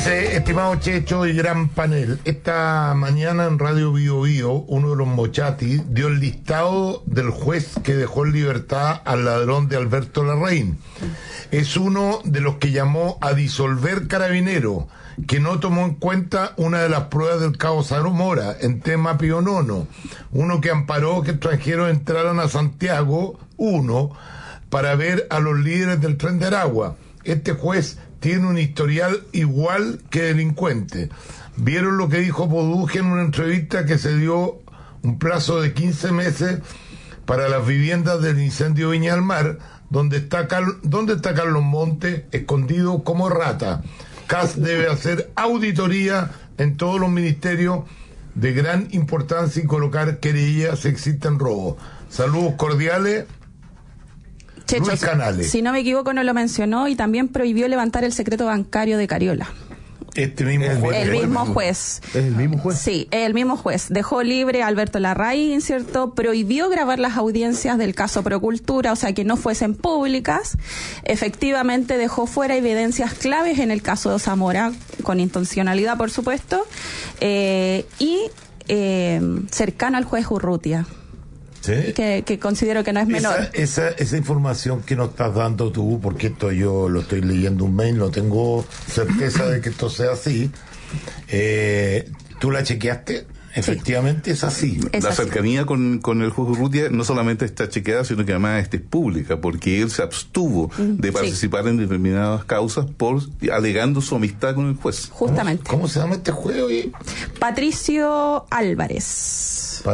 Entonces, estimado Checho y gran panel, esta mañana en Radio Bio Bio, uno de los Mochati dio el listado del juez que dejó en libertad al ladrón de Alberto Larraín. Es uno de los que llamó a disolver Carabineros, que no tomó en cuenta una de las pruebas del cabo Zamora en tema Pío IX, uno que amparó que extranjeros entraran a Santiago, para ver a los líderes del Tren de Aragua. Este juez tiene un historial igual que delincuente. ¿Vieron lo que dijo Poduje en una entrevista que se dio un plazo de 15 meses para las viviendas del incendio Viña del Mar, donde está Carlos Montes escondido como rata? CAS debe hacer auditoría en todos los ministerios de gran importancia y colocar querellas si existen robos. Saludos cordiales. Checho, Luis Canales. Si no me equivoco, no lo mencionó, y también prohibió levantar el secreto bancario de Cariola. Este mismo juez. El mismo juez. ¿Es el mismo juez? Sí, el mismo juez. Dejó libre a Alberto Larraín, ¿cierto? Prohibió grabar las audiencias del caso Procultura, o sea, que no fuesen públicas. Efectivamente dejó fuera evidencias claves en el caso de Zamora, con intencionalidad, por supuesto, y cercano al juez Urrutia. ¿Sí? Que considero que no es menor. Esa información que nos estás dando tú, porque esto yo lo estoy leyendo un mail, no tengo certeza de que esto sea así. ¿Tú la chequeaste? Efectivamente es así. La cercanía con el juez Urrutia no solamente está chequeada, sino que además es pública, porque él se abstuvo de participar en determinadas causas alegando su amistad con el juez. Justamente. ¿Cómo se llama este juez hoy? Patricio Álvarez.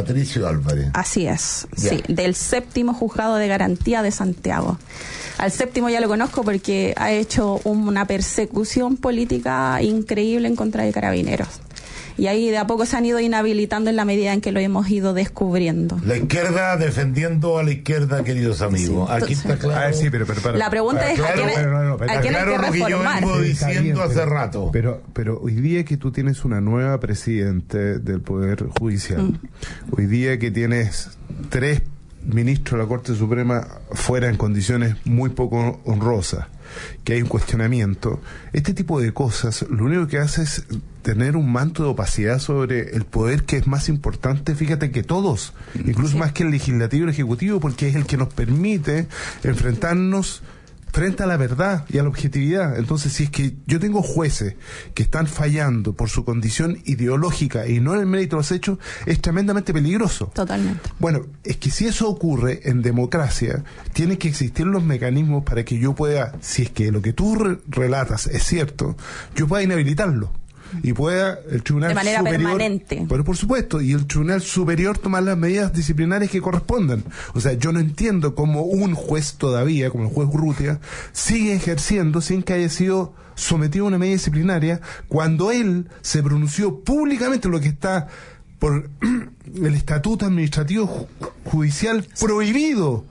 Así es, ya. Sí, del 7º Juzgado de Garantía de Santiago. Al 7º ya lo conozco porque ha hecho una persecución política increíble en contra de Carabineros. Y ahí de a poco se han ido inhabilitando en la medida en que lo hemos ido descubriendo. La izquierda defendiendo a la izquierda, queridos amigos. Sí, aquí está claro. Sí, pero para. La pregunta es, ¿a quién hay que lo que yo vengo diciendo hace rato. Pero hoy día que tú tienes una nueva presidente del Poder Judicial, hoy día que tienes 3 ministros de la Corte Suprema fuera en condiciones muy poco honrosas, que hay un cuestionamiento, este tipo de cosas lo único que hace es tener un manto de opacidad sobre el poder, que es más importante, fíjate, que todos, incluso más que el legislativo y el ejecutivo, porque es el que nos permite enfrentarnos frente a la verdad y a la objetividad. Entonces, si es que yo tengo jueces que están fallando por su condición ideológica y no en el mérito de los hechos, es tremendamente peligroso. Totalmente. Bueno, es que si eso ocurre en democracia, tienen que existir los mecanismos para que yo pueda, si es que lo que tú relatas es cierto, yo pueda inhabilitarlo. Y pueda el tribunal de manera superior, permanente. Pero por supuesto, y el tribunal superior tomar las medidas disciplinarias que correspondan. O sea, yo no entiendo cómo un juez todavía, como el juez Urrutia, sigue ejerciendo sin que haya sido sometido a una medida disciplinaria, cuando él se pronunció públicamente lo que está por el estatuto administrativo judicial prohibido.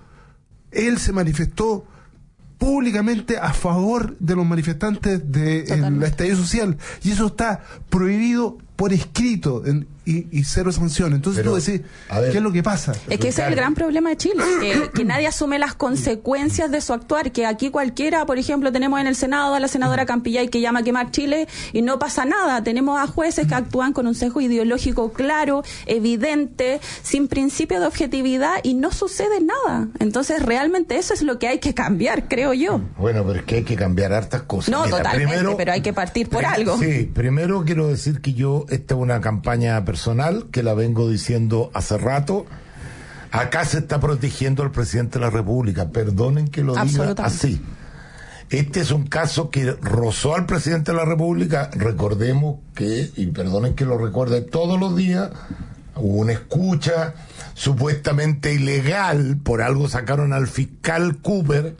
Él se manifestó públicamente a favor de los manifestantes del estallido social, y eso está prohibido por escrito y cero sanción. Entonces tú decís, ¿qué es lo que pasa? Es que ese es el gran problema de Chile, que nadie asume las consecuencias de su actuar, que aquí cualquiera, por ejemplo, tenemos en el Senado a la senadora Campillay que llama a quemar Chile y no pasa nada. Tenemos a jueces que actúan con un sesgo ideológico claro, evidente, sin principio de objetividad, y no sucede nada. Entonces realmente eso es lo que hay que cambiar, creo yo. Bueno, pero es que hay que cambiar hartas cosas. No, mira, totalmente, pero hay que partir por algo. Sí, primero quiero decir que esta es una campaña personal que la vengo diciendo hace rato. Acá se está protegiendo al presidente de la República. Perdonen que lo diga así. Este es un caso que rozó al presidente de la República. Recordemos que, y perdonen que lo recuerde todos los días, hubo una escucha supuestamente ilegal, por algo sacaron al fiscal Cooper,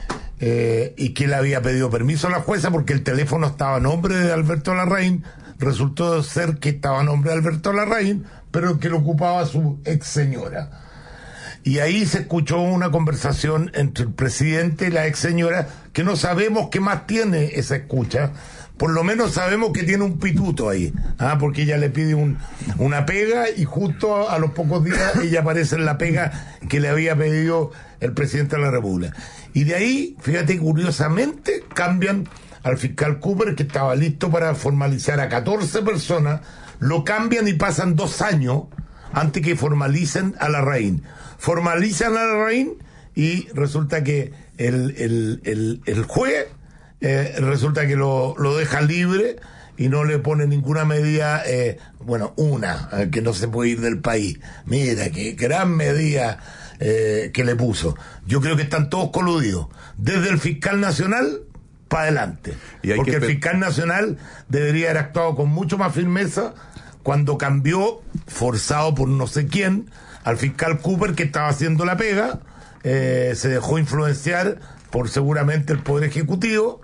y que le había pedido permiso a la jueza porque el teléfono estaba a nombre de Alberto Larraín. Resultó ser que estaba a nombre de Alberto Larraín, pero que lo ocupaba su ex señora. Y ahí se escuchó una conversación entre el presidente y la ex señora, que no sabemos qué más tiene esa escucha. Por lo menos sabemos que tiene un pituto ahí, porque ella le pide una pega, y justo a los pocos días ella aparece en la pega que le había pedido el presidente de la República. Y de ahí, fíjate, curiosamente cambian al fiscal Cooper, que estaba listo para formalizar a 14 personas, lo cambian y pasan 2 años antes que formalicen a Larraín. Formalizan a Larraín y resulta que el juez resulta que lo deja libre y no le pone ninguna medida, que no se puede ir del país. Mira, qué gran medida que le puso. Yo creo que están todos coludidos, desde el fiscal nacional para adelante, porque el fiscal nacional debería haber actuado con mucho más firmeza cuando cambió, forzado por no sé quién, al fiscal Cooper, que estaba haciendo la pega, se dejó influenciar por seguramente el Poder Ejecutivo,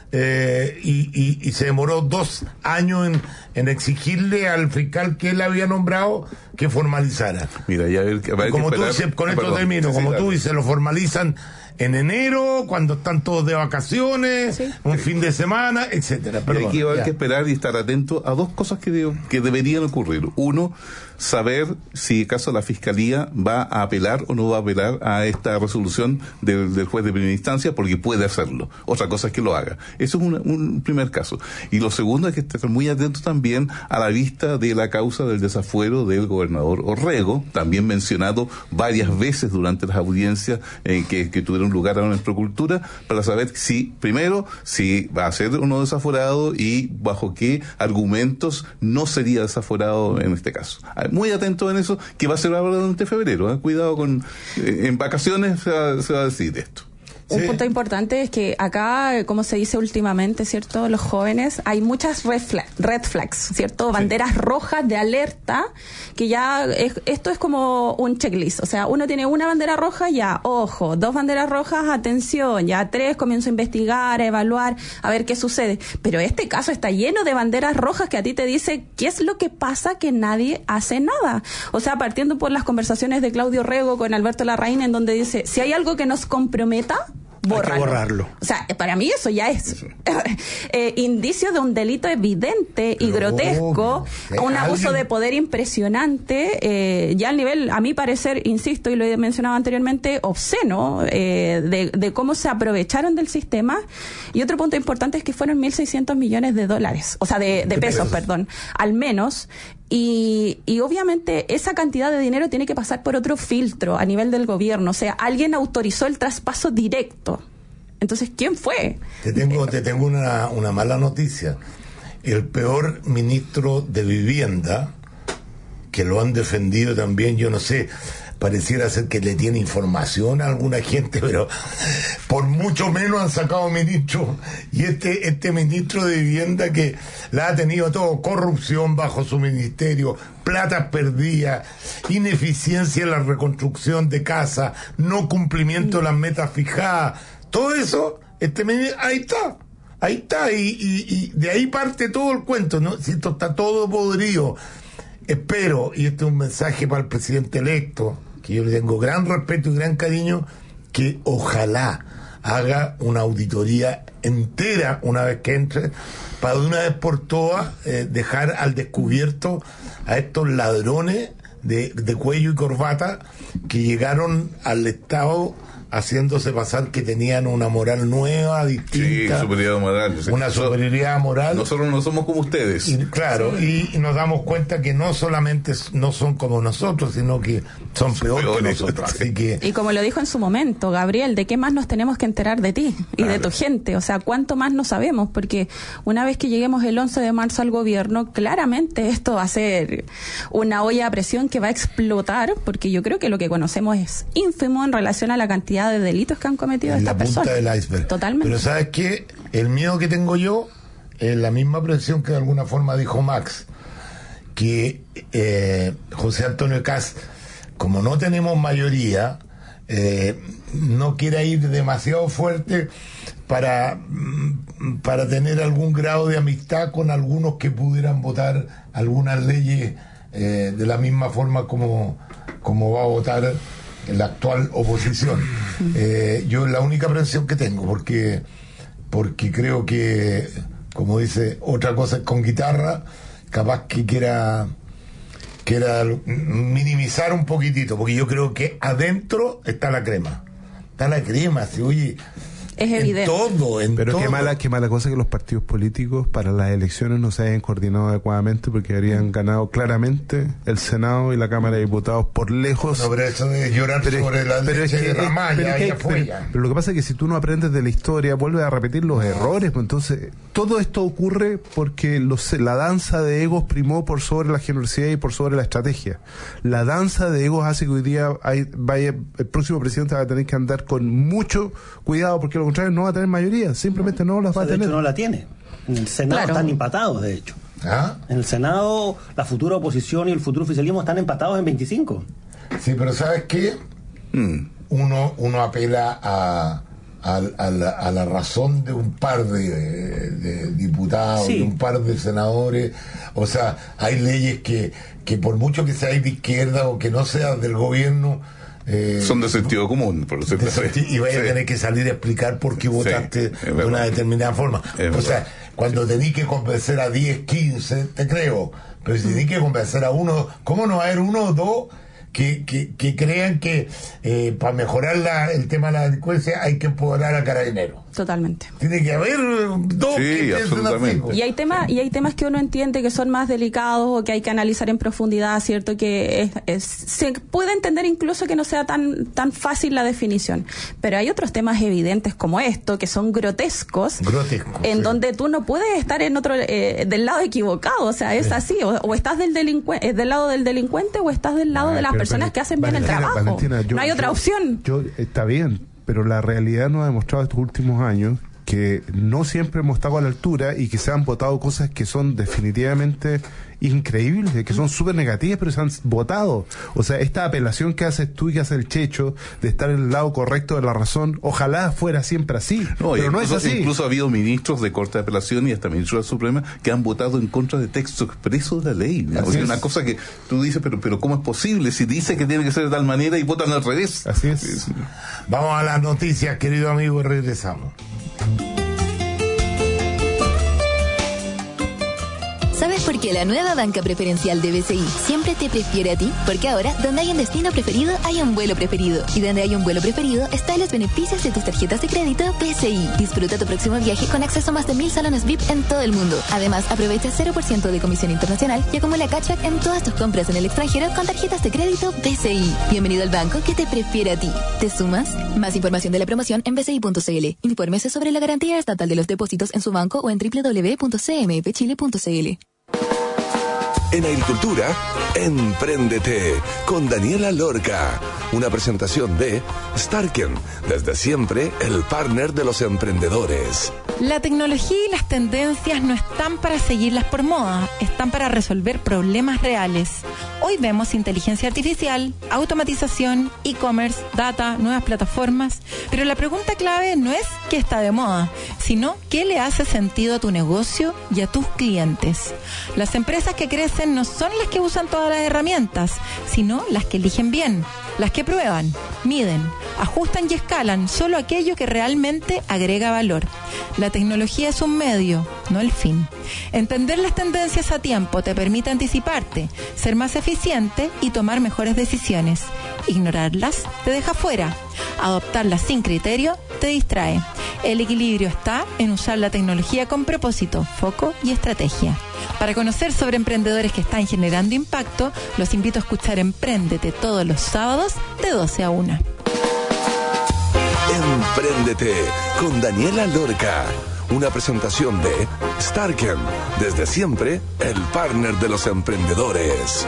y se demoró 2 años en exigirle al fiscal que él había nombrado que formalizara. Mira, ya como tú dices, con esto termino, tú dices, lo formalizan en enero, cuando están todos de vacaciones, un fin de semana, etcétera. Y aquí va a haber que esperar y estar atento a 2 cosas que deberían ocurrir. Uno, saber si acaso la Fiscalía va a apelar o no va a apelar a esta resolución del juez de primera instancia, porque puede hacerlo. Otra cosa es que lo haga. Eso es un primer caso. Y lo segundo es que estar muy atento también a la vista de la causa del desafuero del gobernador Orrego, también mencionado varias veces durante las audiencias que tuvieron lugar ahora en Procultura, para saber si va a ser o no desaforado y bajo qué argumentos no sería desaforado en este caso. Muy atento en eso, que va a ser ahora durante febrero. Cuidado con... en vacaciones se va a decir esto. Un punto importante es que acá, como se dice últimamente, ¿cierto? Los jóvenes, hay muchas red flags, ¿cierto? Banderas rojas de alerta, que ya esto es como un checklist. O sea, uno tiene una bandera roja, ya, ojo, 2 banderas rojas, atención, ya 3, comienzo a investigar, a evaluar, a ver qué sucede. Pero este caso está lleno de banderas rojas que a ti te dice qué es lo que pasa, que nadie hace nada. O sea, partiendo por las conversaciones de Claudio Orrego con Alberto Larraín, en donde dice, si hay algo que nos comprometa, hay que borrarlo. O sea, para mí eso ya es indicio de un delito evidente y grotesco, un abuso de poder impresionante, ya al nivel, a mi parecer, insisto, y lo he mencionado anteriormente, obsceno, de cómo se aprovecharon del sistema. Y otro punto importante es que fueron $1.600 millones, o sea, de pesos, perdón, al menos. Y obviamente esa cantidad de dinero tiene que pasar por otro filtro a nivel del gobierno. O sea, alguien autorizó el traspaso directo. Entonces, ¿quién fue? Te tengo una mala noticia. El peor ministro de Vivienda, que lo han defendido también, yo no sé, pareciera ser que le tiene información a alguna gente, pero por mucho menos han sacado ministro. Y este ministro de Vivienda, que la ha tenido todo, corrupción bajo su ministerio, plata perdida, ineficiencia en la reconstrucción de casa, no cumplimiento de las metas fijadas, todo eso, ahí está, y de ahí parte todo el cuento, ¿no? Si esto está todo podrido. Espero, y este es un mensaje para el presidente electo, que yo le tengo gran respeto y gran cariño, que ojalá haga una auditoría entera una vez que entre, para de una vez por todas dejar al descubierto a estos ladrones de cuello y corbata que llegaron al Estado haciéndose pasar que tenían una moral nueva, distinta. Sí, superioridad moral. Una superioridad moral. Nosotros no somos como ustedes. Y, claro, y nos damos cuenta que no solamente no son como nosotros, sino que son peor que nosotros. Así que... Y como lo dijo en su momento, Gabriel, ¿de qué más nos tenemos que enterar de ti y de tu gente? O sea, ¿cuánto más no sabemos? Porque una vez que lleguemos el 11 de marzo al gobierno, claramente esto va a ser una olla a presión que va a explotar, porque yo creo que lo que conocemos es ínfimo en relación a la cantidad de delitos que han cometido estas personas. La punta del iceberg. Totalmente. Pero ¿sabes qué? El miedo que tengo yo es la misma presión que de alguna forma dijo Max, que José Antonio Kast, como no tenemos mayoría, no quiere ir demasiado fuerte para tener algún grado de amistad con algunos que pudieran votar algunas leyes de la misma forma como va a votar la actual oposición. Yo la única presión que tengo, porque creo que, como dice, otra cosa es con guitarra, capaz que quiera minimizar un poquitito, porque yo creo que adentro está la crema, si oye, Es evidente. Pero qué mala cosa que los partidos políticos para las elecciones no se hayan coordinado adecuadamente, porque habrían ganado claramente el Senado y la Cámara de Diputados por lejos. No, pero eso de llorar sobre la leche de la malla, pero lo que pasa es que si tú no aprendes de la historia, vuelves a repetir los errores. Pues entonces, todo esto ocurre porque la danza de egos primó por sobre la generosidad y por sobre la estrategia. La danza de egos hace que hoy día el próximo presidente va a tener que andar con mucho cuidado, porque lo contrario no va a tener mayoría, simplemente no las va a tener. De hecho no la tiene. En el Senado están empatados, de hecho. ¿Ah? En el Senado la futura oposición y el futuro oficialismo están empatados en 25. Sí, pero ¿sabes qué? Uno apela a la razón de un par de diputados, de un par de senadores. O sea, hay leyes que por mucho que seáis de izquierda o que no seas del gobierno, son de sentido común, por decirlo así. Y vaya a tener que salir a explicar por qué votaste de una determinada forma. O sea, cuando tenés que convencer a 10, 15, te creo, pero si tenés que convencer a uno, ¿cómo no va a haber uno o dos que crean que para mejorar el tema de la delincuencia hay que empoderar a Carabineros? Totalmente. Tiene que haber dos que piensen así. Y hay temas que uno entiende que son más delicados o que hay que analizar en profundidad, ¿cierto? Que se puede entender incluso que no sea tan fácil la definición. Pero hay otros temas evidentes como esto, que son grotescos, en donde tú no puedes estar en otro del lado equivocado. O sea, es así. O estás del lado del delincuente o estás del lado de las personas que hacen bien el trabajo. Valentina, no hay otra opción. Está bien, pero la realidad nos ha demostrado estos últimos años que no siempre hemos estado a la altura y que se han votado cosas que son definitivamente increíbles, que son súper negativas, pero se han votado. O sea, esta apelación que haces tú y que hace el Checho de estar en el lado correcto de la razón, ojalá fuera siempre así, pero no es así. Incluso ha habido ministros de Corte de Apelación y hasta ministros de la Suprema que han votado en contra de texto expreso de la ley. O sea, una cosa que tú dices, pero ¿cómo es posible? Si dice que tiene que ser de tal manera y votan al revés. Así es. Vamos a las noticias, querido amigo, y regresamos. ¿Sabes por qué la nueva banca preferencial de BCI siempre te prefiere a ti? Porque ahora, donde hay un destino preferido, hay un vuelo preferido. Y donde hay un vuelo preferido, están los beneficios de tus tarjetas de crédito BCI. Disfruta tu próximo viaje con acceso a más de 1000 salones VIP en todo el mundo. Además, aprovecha 0% de comisión internacional y acumula cashback en todas tus compras en el extranjero con tarjetas de crédito BCI. Bienvenido al banco que te prefiere a ti. ¿Te sumas? Más información de la promoción en bci.cl. Infórmese sobre la garantía estatal de los depósitos en su banco o en www.cmfchile.cl. En Agricultura, Empréndete con Daniela Lorca. Una presentación de Starken, desde siempre el partner de los emprendedores. La tecnología y las tendencias no están para seguirlas por moda, están para resolver problemas reales. Hoy vemos inteligencia artificial, automatización, e-commerce, data, nuevas plataformas, pero la pregunta clave no es qué está de moda, sino qué le hace sentido a tu negocio y a tus clientes. Las empresas que crecen no son las que usan todas las herramientas, sino las que eligen bien, las que prueban, miden, ajustan y escalan solo aquello que realmente agrega valor. La tecnología es un medio, no el fin. Entender las tendencias a tiempo te permite anticiparte, ser más eficiente y tomar mejores decisiones. Ignorarlas te deja fuera. Adoptarlas sin criterio te distrae. El equilibrio está en usar la tecnología con propósito, foco y estrategia. Para conocer sobre emprendedores que están generando impacto, los invito a escuchar Empréndete todos los sábados de 12 a 1. Empréndete con Daniela Lorca. Una presentación de Starken, desde siempre el partner de los emprendedores.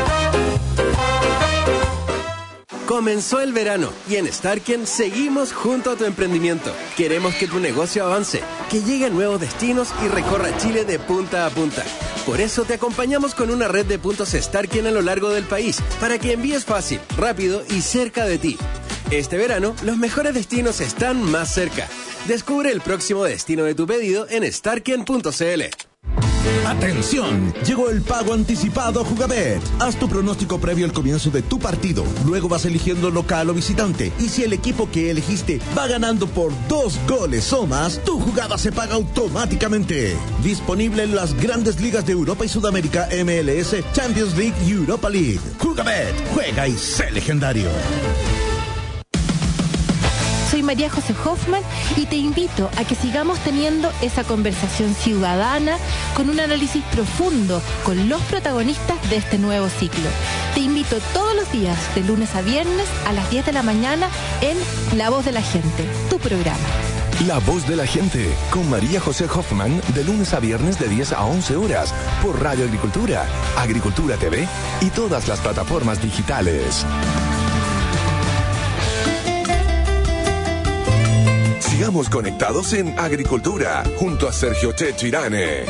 Comenzó el verano y en Starken seguimos junto a tu emprendimiento. Queremos que tu negocio avance, que llegue a nuevos destinos y recorra Chile de punta a punta. Por eso te acompañamos con una red de puntos Starken a lo largo del país, para que envíes fácil, rápido y cerca de ti. Este verano, los mejores destinos están más cerca. Descubre el próximo destino de tu pedido en starken.cl. ¡Atención! Llegó el pago anticipado Jugabet. Haz tu pronóstico previo al comienzo de tu partido. Luego vas eligiendo local o visitante. Y si el equipo que elegiste va ganando por 2 goles o más, tu jugada se paga automáticamente. Disponible en las grandes ligas de Europa y Sudamérica, MLS, Champions League y Europa League. Jugabet. Juega y sé legendario. Soy María José Hoffman y te invito a que sigamos teniendo esa conversación ciudadana con un análisis profundo con los protagonistas de este nuevo ciclo. Te invito todos los días, de lunes a viernes, a las 10 de la mañana en La Voz de la Gente, tu programa. La Voz de la Gente, con María José Hoffman, de lunes a viernes de 10 a 11 horas, por Radio Agricultura, Agricultura TV y todas las plataformas digitales. Sigamos conectados en Agricultura, junto a Sergio Checho Irane.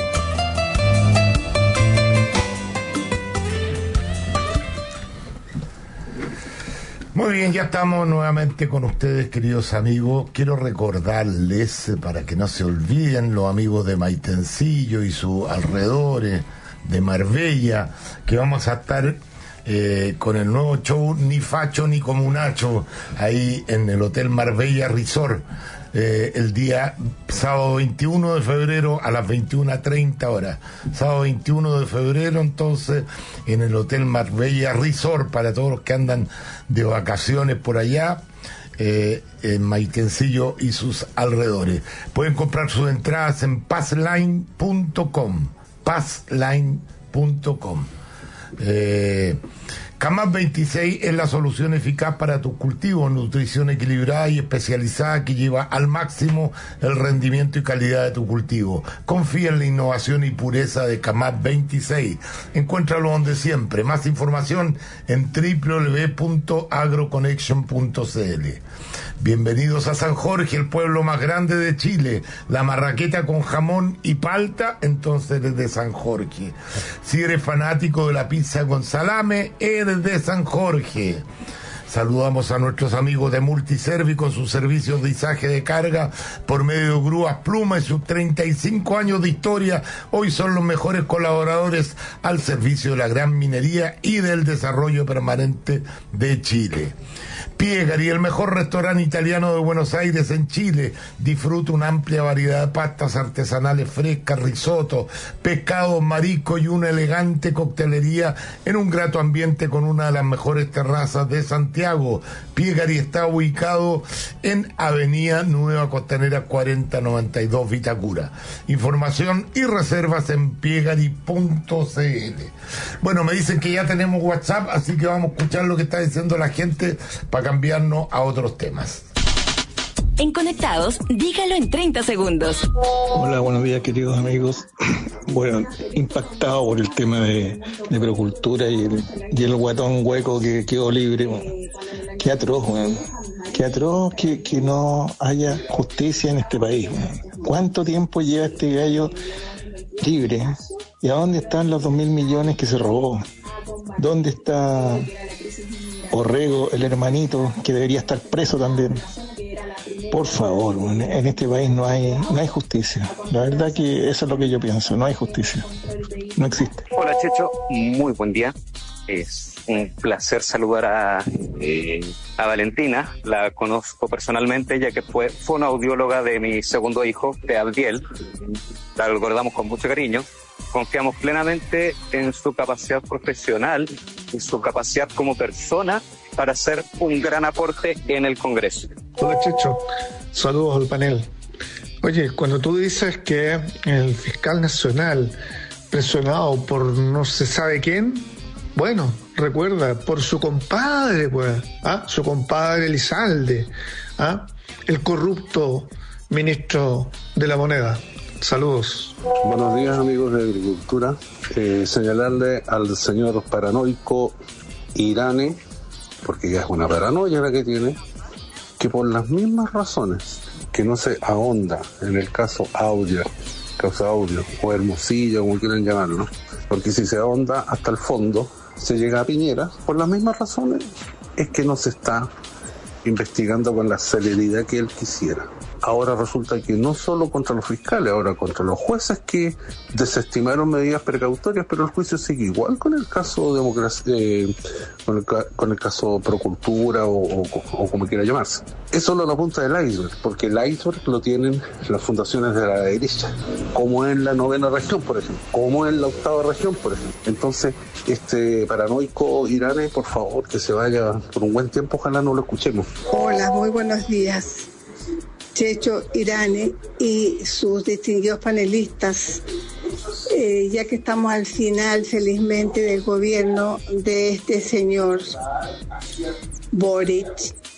Muy bien, ya estamos nuevamente con ustedes, queridos amigos. Quiero recordarles, para que no se olviden, los amigos de Maitencillo y sus alrededores, de Marbella, que vamos a estar con el nuevo show Ni Facho ni Comunacho, ahí en el Hotel Marbella Resort, el día sábado 21 de febrero a las 21:30 horas. Sábado 21 de febrero, entonces, en el Hotel Marbella Resort, para todos los que andan de vacaciones por allá, en Maitencillo y sus alrededores. Pueden comprar sus entradas en passline.com. Passline.com. CAMAP 26 es la solución eficaz para tus cultivos, nutrición equilibrada y especializada que lleva al máximo el rendimiento y calidad de tu cultivo. Confía en la innovación y pureza de CAMAP 26. Encuéntralo donde siempre. Más información en www.agroconnection.cl. Bienvenidos a San Jorge, el pueblo más grande de Chile. La marraqueta con jamón y palta, entonces eres de San Jorge. Si eres fanático de la pizza con salame, eres de San Jorge. Saludamos a nuestros amigos de Multiservi con sus servicios de izaje de carga por medio de grúas Pluma y sus 35 años de historia. Hoy son los mejores colaboradores al servicio de la gran minería y del desarrollo permanente de Chile. Piegari, el mejor restaurante italiano de Buenos Aires en Chile. Disfruta una amplia variedad de pastas artesanales frescas, risotto, pescados, mariscos y una elegante coctelería en un grato ambiente con una de las mejores terrazas de Santiago. Piegari está ubicado en Avenida Nueva Costanera 4092 Vitacura. Información y reservas en piegari.cl. Bueno, me dicen que ya tenemos WhatsApp, así que vamos a escuchar lo que está diciendo la gente para cambiarnos a otros temas. En Conectados, dígalo en 30 segundos. Hola, buenos días, queridos amigos. Bueno, impactado por el tema de Procultura y el guatón hueco que quedó libre. Bueno, qué atroz, bueno. Qué atroz que no haya justicia en este país. Bueno. ¿Cuánto tiempo lleva este gallo libre? ¿Y a dónde están los 2.000 millones que se robó? ¿Dónde está Orrego, el hermanito, que debería estar preso también? Por favor, en este país no hay justicia. La verdad que eso es lo que yo pienso, no hay justicia. No existe. Hola, Checho, muy buen día. Es un placer saludar a Valentina. La conozco personalmente, ya que fue una audióloga de mi segundo hijo, de Abdiel. La recordamos con mucho cariño. Confiamos plenamente en su capacidad profesional y su capacidad como persona para hacer un gran aporte en el Congreso. Hola, Checho. Saludos al panel. Oye, cuando tú dices que el fiscal nacional presionado por no se sabe quién, bueno, recuerda, por su compadre, pues, su compadre Elizalde, el corrupto ministro de la moneda. Saludos. Buenos días, amigos de Agricultura. Señalarle al señor paranoico Irane, porque ya es una paranoia la que tiene, que por las mismas razones que no se ahonda en el caso Audio o Hermosillo, como quieran llamarlo, porque si se ahonda hasta el fondo, se llega a Piñera, por las mismas razones es que no se está investigando con la celeridad que él quisiera. Ahora resulta que no solo contra los fiscales, ahora contra los jueces que desestimaron medidas precautorias, pero el juicio sigue igual con el caso con el caso Procultura o como quiera llamarse. Es solo la punta del iceberg, porque el iceberg lo tienen las fundaciones de la derecha, como en la 9ª región, por ejemplo, como en la 8ª región, por ejemplo. Entonces, este paranoico Irane, por favor, que se vaya por un buen tiempo, ojalá no lo escuchemos. Hola, muy buenos días. Checho Irane y sus distinguidos panelistas, ya que estamos al final, felizmente, del gobierno de este señor Boric,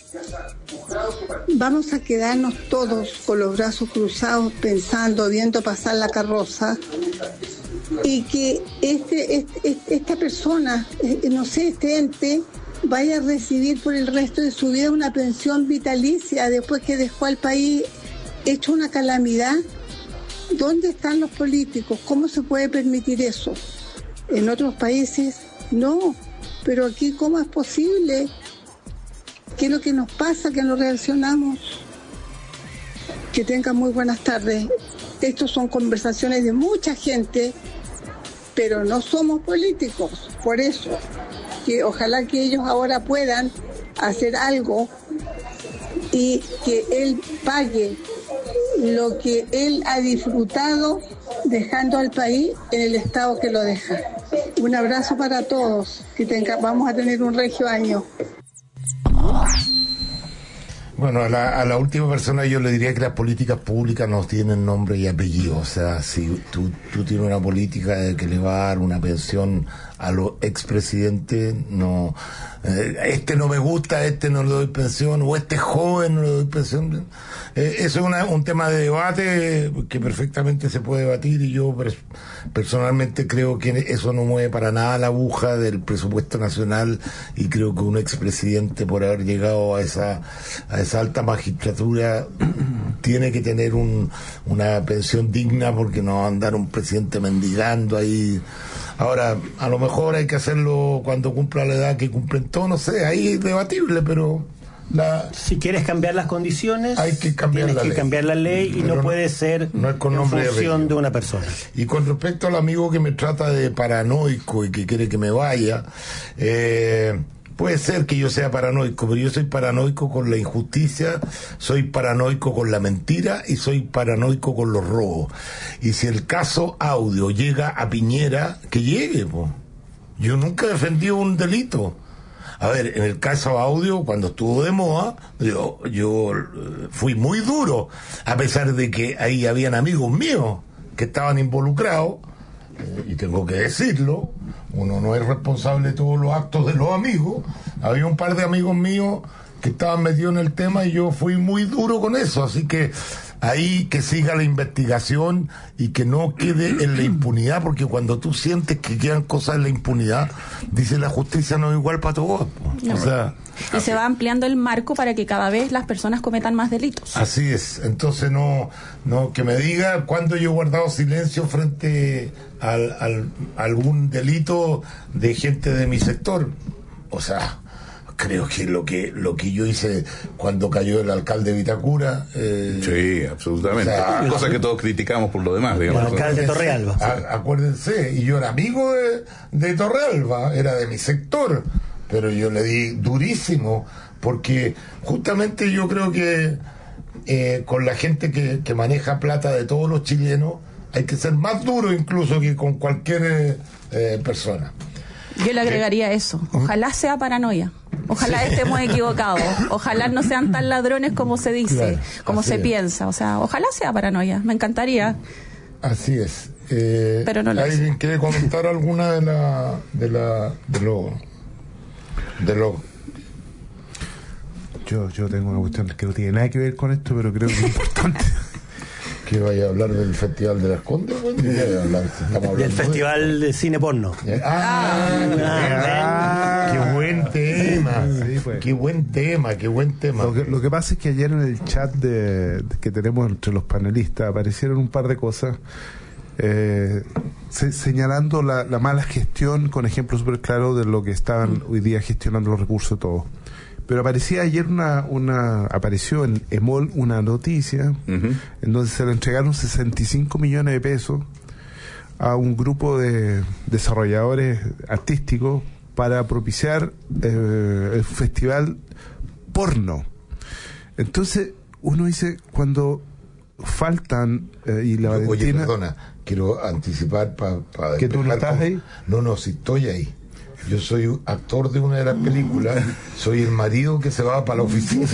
vamos a quedarnos todos con los brazos cruzados pensando, viendo pasar la carroza, y que esta persona, no sé, este ente, vaya a recibir por el resto de su vida una pensión vitalicia después que dejó al país hecho una calamidad. ¿Dónde están los políticos? ¿Cómo se puede permitir eso? En otros países no, pero aquí ¿cómo es posible? ¿Qué es lo que nos pasa que no reaccionamos? Que tengan muy buenas tardes. Estos son conversaciones de mucha gente, pero no somos políticos, por eso. Que ojalá que ellos ahora puedan hacer algo y que él pague lo que él ha disfrutado dejando al país en el estado que lo deja. Un abrazo para todos, vamos a tener un regio año. Bueno, a la última persona yo le diría que las políticas públicas no tienen nombre y apellido. O sea, si tú tienes una política de que le va a dar una pensión a los expresidentes, no, este no me gusta, este no le doy pensión, o este joven no le doy pensión. Eso es un tema de debate que perfectamente se puede debatir, y yo personalmente creo que eso no mueve para nada la aguja del presupuesto nacional, y creo que un expresidente, por haber llegado a esa alta magistratura, tiene que tener una pensión digna, porque no va a andar un presidente mendigando ahí. Ahora, a lo mejor hay que hacerlo cuando cumpla la edad que cumplen todos, no sé, ahí es debatible, pero si quieres cambiar las condiciones, hay que cambiar cambiar la ley, y no puede ser no es con en nombre función de una persona. Y con respecto al amigo que me trata de paranoico y que quiere que me vaya, puede ser que yo sea paranoico, pero yo soy paranoico con la injusticia, soy paranoico con la mentira y soy paranoico con los robos. Y si el caso Audio llega a Piñera, que llegue, po. Yo nunca he defendido un delito. A ver, en el caso Audio, cuando estuvo de moda, yo fui muy duro, a pesar de que ahí habían amigos míos que estaban involucrados, y tengo que decirlo, uno no es responsable de todos los actos de los amigos. Había un par de amigos míos que estaban metidos en el tema y yo fui muy duro con eso, así que ahí que siga la investigación y que no quede en la impunidad, porque cuando tú sientes que quedan cosas en la impunidad, dice la justicia no es igual para todos. No. O sea, y se va ampliando el marco para que cada vez las personas cometan más delitos. Así es. Entonces no que me diga cuándo yo he guardado silencio frente a algún delito de gente de mi sector. O sea, creo que lo que yo hice cuando cayó el alcalde de Vitacura, sí, absolutamente, o sea, cosa que todos criticamos por lo demás, digamos. El alcalde de Torrealba. Acuérdense, y yo era amigo de Torrealba, era de mi sector, pero yo le di durísimo, porque justamente yo creo que con la gente que maneja plata de todos los chilenos hay que ser más duro incluso que con cualquier persona. Yo le agregaría eso, ojalá sea paranoia. Ojalá estemos equivocados, ojalá no sean tan ladrones como se dice, claro, como se es. piensa, o sea, ojalá sea paranoia, me encantaría. Así es. Pero no lo ¿alguien es. quiere comentar alguna de lo Yo tengo una cuestión que no tiene nada que ver con esto, pero creo que es importante. que vaya a hablar del Festival de las Condes? Bueno, del Festival de Cine Porno. Qué buen tema. Sí, pues. Qué buen tema. Lo que pasa es que ayer en el chat que tenemos entre los panelistas aparecieron un par de cosas señalando la mala gestión, con ejemplos súper claros de lo que estaban hoy día gestionando los recursos todos. Pero aparecía ayer apareció en EMOL una noticia en donde se le entregaron 65 millones de pesos a un grupo de desarrolladores artísticos para propiciar el festival porno. Entonces uno dice, cuando faltan y la Valentina... Oye, perdona, quiero anticipar para ¿que tú no estás ahí? No, si estoy ahí. Yo soy actor de una de las películas, soy el marido que se va para la oficina.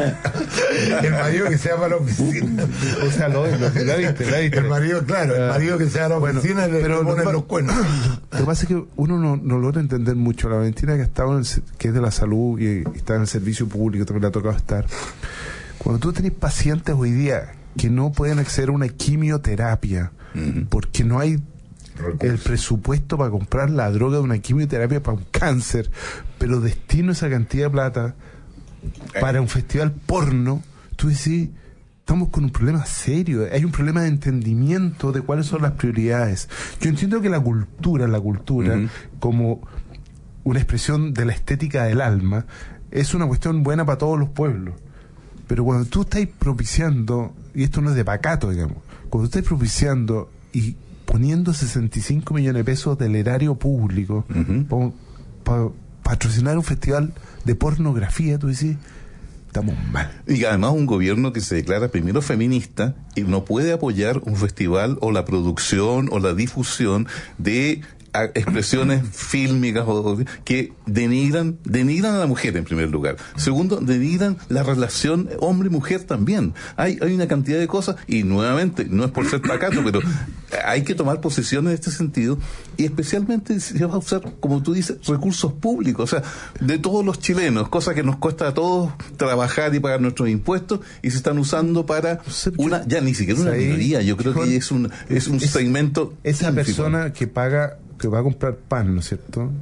El marido que se va para la oficina. O sea, la viste. El marido, claro, el marido que se va a la oficina y le ponen los cuernos. Lo que pasa es que uno no logra entender mucho. La Valentina que que es de la salud y está en el servicio público, también le ha tocado estar. Cuando tú tenés pacientes hoy día que no pueden acceder a una quimioterapia porque no hay el presupuesto para comprar la droga de una quimioterapia para un cáncer, pero destino esa cantidad de plata para un festival porno, tú decís, estamos con un problema serio, hay un problema de entendimiento de cuáles son las prioridades. Yo entiendo que la cultura como una expresión de la estética del alma, es una cuestión buena para todos los pueblos, pero cuando tú estás propiciando, y esto no es de pacato, digamos, cuando tú estás propiciando y poniendo 65 millones de pesos del erario público para patrocinar un festival de pornografía, tú decís, estamos mal. Y además un gobierno que se declara primero feminista y no puede apoyar un festival o la producción o la difusión de expresiones fílmicas que denigran a la mujer en primer lugar. Segundo, denigran la relación hombre-mujer también. Hay una cantidad de cosas, y nuevamente, no es por ser pacato, pero hay que tomar posiciones en este sentido, y especialmente si se va a usar, como tú dices, recursos públicos, o sea, de todos los chilenos, cosa que nos cuesta a todos trabajar y pagar nuestros impuestos, y se están usando para ya ni siquiera una minoría, yo creo que es un segmento. Esa persona que va a comprar pan, ¿no es cierto?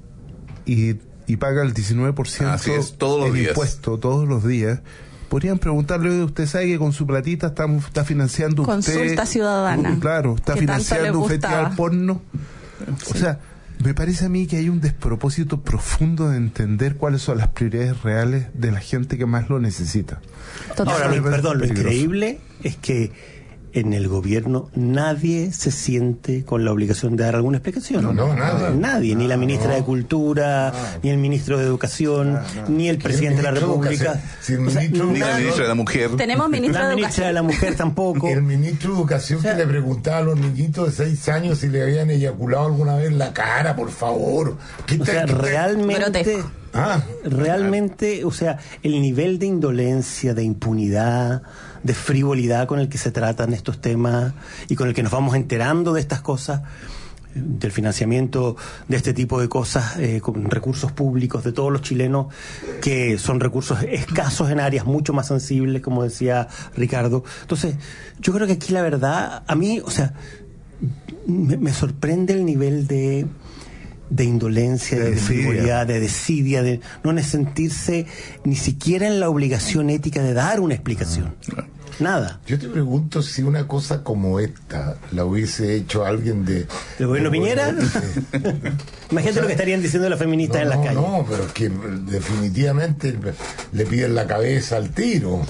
Y paga el 19% todos los días. Impuesto todos los días. Podrían preguntarle, usted sabe que con su platita está financiando Consulta ciudadana. Claro, está financiando un festival porno. O sea, me parece a mí que hay un despropósito profundo de entender cuáles son las prioridades reales de la gente que más lo necesita. Ahora, lo increíble es que en el gobierno nadie se siente con la obligación de dar alguna explicación. Nadie, ni la ministra de Cultura, ni el ministro de Educación, ni el presidente de la República, ni la ministra de la Mujer. Tenemos ministra de Educación. De la Mujer tampoco. El ministro de Educación que le preguntaba a los niñitos de 6 años si le habían eyaculado alguna vez la cara, por favor. Realmente, o sea, el nivel de indolencia, de impunidad, de frivolidad con el que se tratan estos temas y con el que nos vamos enterando de estas cosas, del financiamiento de este tipo de cosas con recursos públicos de todos los chilenos, que son recursos escasos en áreas mucho más sensibles, como decía Ricardo. Entonces, yo creo que aquí la verdad, a mí, o sea, me sorprende el nivel de indolencia, de frivolidad, de desidia, de no sentirse ni siquiera en la obligación ética de dar una explicación. Nada. Yo te pregunto si una cosa como esta la hubiese hecho alguien ¿del gobierno Piñera? Imagínate lo que estarían diciendo las feministas en las calles. No, pero es que definitivamente le piden la cabeza al tiro.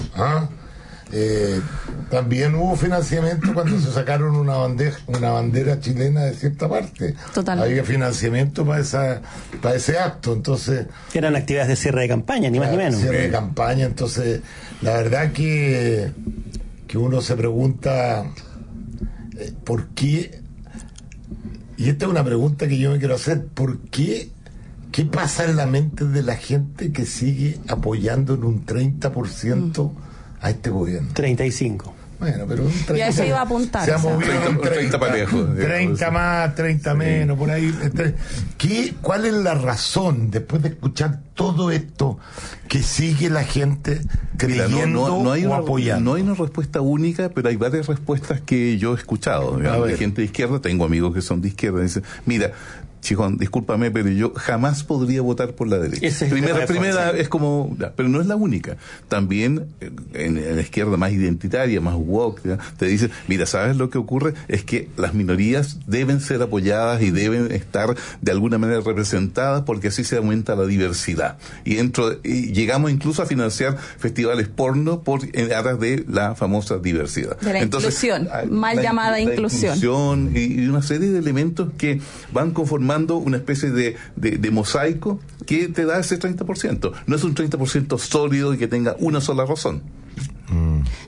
También hubo financiamiento cuando se sacaron una bandera chilena de cierta parte. Totalmente. Había financiamiento para ese acto, entonces eran actividades de cierre de campaña, ni más ni menos. Cierre de campaña, entonces la verdad que uno se pregunta ¿por qué? Y esta es una pregunta que yo me quiero hacer, ¿por qué? ¿Qué pasa en la mente de la gente que sigue apoyando en un 30% a este gobierno? 35. Bueno, pero un 30, ya se iba a apuntar. Se ha movido 30 parejos. 30 más, 30 menos, por ahí. ¿Cuál es la razón, después de escuchar todo esto, que sigue la gente creyendo o apoyando? No hay una respuesta única, pero hay varias respuestas que yo he escuchado. De gente de izquierda, tengo amigos que son de izquierda, y dicen, mira, Chijón, discúlpame, pero yo jamás podría votar por la derecha. Primera es como, pero no es la única. También en la izquierda más identitaria, más woke, te dicen, mira, ¿sabes lo que ocurre? Es que las minorías deben ser apoyadas y deben estar de alguna manera representadas porque así se aumenta la diversidad. Y llegamos incluso a financiar festivales porno en aras de la famosa diversidad. De la inclusión, mal llamada inclusión. Y una serie de elementos que van conformando una especie de mosaico que te da ese 30%. No es un 30% sólido y que tenga una sola razón.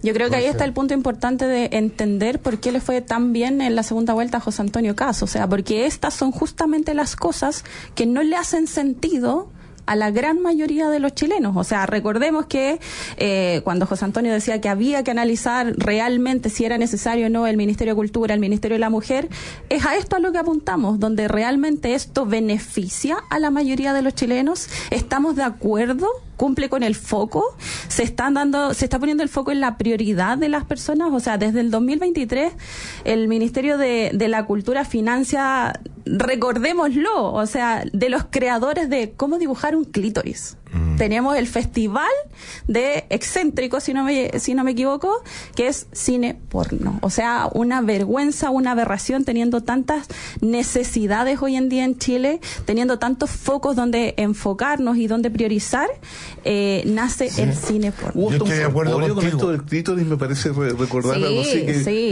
Yo creo que ahí está el punto importante de entender por qué le fue tan bien en la segunda vuelta a José Antonio Kast. O sea, porque estas son justamente las cosas que no le hacen sentido a la gran mayoría de los chilenos. O sea, recordemos que cuando José Antonio decía que había que analizar realmente si era necesario o no el Ministerio de Cultura, el Ministerio de la Mujer, es a esto a lo que apuntamos, donde realmente esto beneficia a la mayoría de los chilenos. ¿Estamos de acuerdo? ¿Cumple con el foco? ¿Se está poniendo el foco en la prioridad de las personas? O sea, desde el 2023 el Ministerio de la Cultura financia, recordémoslo, o sea, de los creadores de cómo dibujar un clítoris. Tenemos el Festival de Excéntricos, si no me equivoco, que es cine porno. O sea, una vergüenza, una aberración, teniendo tantas necesidades hoy en día en Chile, teniendo tantos focos donde enfocarnos y donde priorizar, nace el cine porno. Yo estoy de acuerdo contigo. Con esto del clítoris me parece recordar algo así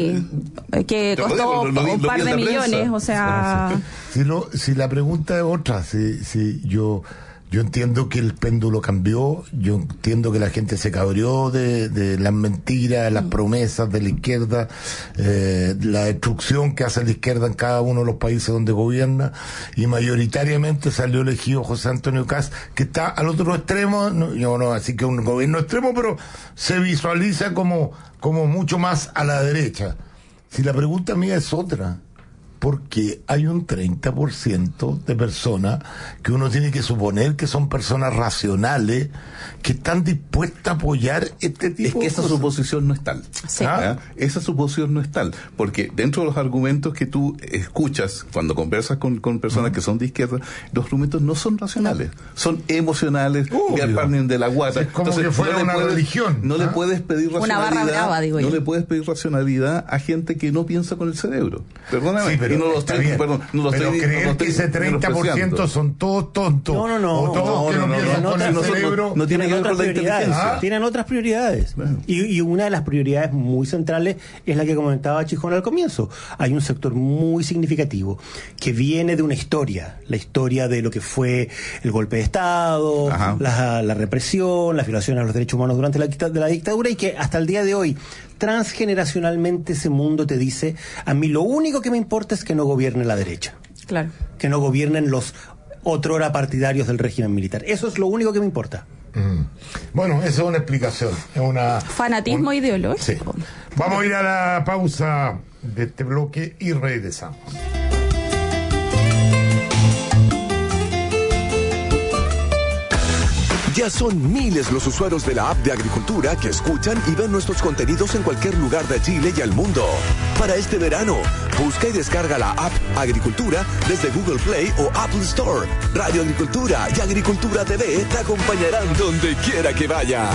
que costó un par de millones, o sea... Si la pregunta es otra, yo entiendo que el péndulo cambió, yo entiendo que la gente se cabreó de las mentiras, las promesas de la izquierda, la destrucción que hace la izquierda en cada uno de los países donde gobierna, y mayoritariamente salió elegido José Antonio Kast, que está al otro extremo, así que un gobierno extremo, pero se visualiza como mucho más a la derecha. Si la pregunta mía es otra, porque hay un 30% de personas que uno tiene que suponer que son personas racionales, que están dispuestas a apoyar este tipo de cosas. Es que esa suposición no es tal. Sí. Esa suposición no es tal, porque dentro de los argumentos que tú escuchas cuando conversas con personas que son de izquierda, los argumentos no son racionales, son emocionales, que parten de la guata. Es como entonces, que fuera una religión. No le puedes pedir racionalidad. Una barra brava, digo yo. No le puedes pedir racionalidad a gente que no piensa con el cerebro. Perdóname. Sí, pero creer que ese 30% son todos tontos. No. Todos que no piensan con el cerebro. No tienen otras prioridades. Tienen otras prioridades. Bueno. Y una de las prioridades muy centrales es la que comentaba Chijón al comienzo. Hay un sector muy significativo que viene de una historia. La historia de lo que fue el golpe de Estado, la represión, la violación a los derechos humanos durante la dictadura, y que hasta el día de hoy, transgeneracionalmente, ese mundo te dice: a mí lo único que me importa es que no gobierne la derecha. Claro. Que no gobiernen los otrora partidarios del régimen militar. Eso es lo único que me importa. Bueno, eso es una explicación. Es fanatismo ideológico. Sí. Vamos a ir a la pausa de este bloque y regresamos. Ya son miles los usuarios de la app de Agricultura que escuchan y ven nuestros contenidos en cualquier lugar de Chile y el mundo. Para este verano, busca y descarga la app Agricultura desde Google Play o Apple Store. Radio Agricultura y Agricultura TV te acompañarán donde quiera que vayas.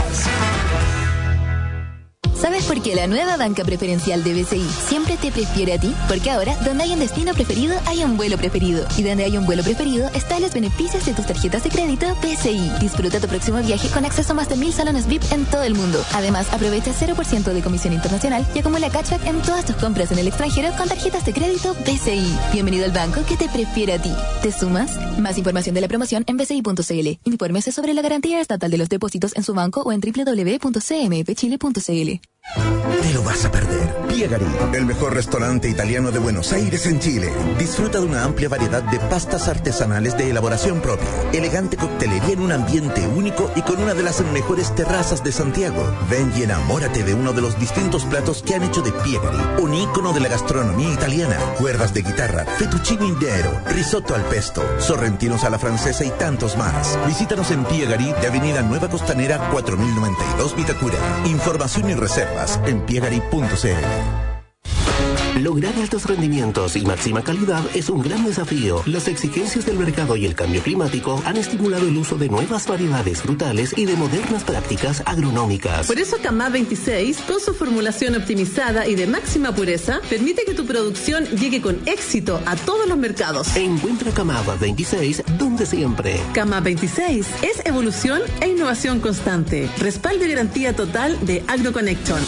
¿Sabes por qué la nueva banca preferencial de BCI siempre te prefiere a ti? Porque ahora, donde hay un destino preferido, hay un vuelo preferido. Y donde hay un vuelo preferido, están los beneficios de tus tarjetas de crédito BCI. Disfruta tu próximo viaje con acceso a más de 1000 salones VIP en todo el mundo. Además, aprovecha 0% de comisión internacional y acumula cashback en todas tus compras en el extranjero con tarjetas de crédito BCI. Bienvenido al banco que te prefiere a ti. ¿Te sumas? Más información de la promoción en bci.cl. Infórmese sobre la garantía estatal de los depósitos en su banco o en www.cmfchile.cl. Te lo vas a perder. Piegari, el mejor restaurante italiano de Buenos Aires en Chile. Disfruta de una amplia variedad de pastas artesanales de elaboración propia, elegante coctelería en un ambiente único y con una de las mejores terrazas de Santiago. Ven y enamórate de uno de los distintos platos que han hecho de Piegari un ícono de la gastronomía italiana. Cuerdas de guitarra, fettuccine nero, risotto al pesto, sorrentinos a la francesa y tantos más. Visítanos en Piegari de Avenida Nueva Costanera 4092 Vitacura. Información y reservas en piegari.cl. Lograr altos rendimientos y máxima calidad es un gran desafío. Las exigencias del mercado y el cambio climático han estimulado el uso de nuevas variedades frutales y de modernas prácticas agronómicas. Por eso Camá 26, con su formulación optimizada y de máxima pureza, permite que tu producción llegue con éxito a todos los mercados. Encuentra Camá 26 donde siempre. Camá 26 es evolución e innovación constante. Respaldo y garantía total de AgroConnection.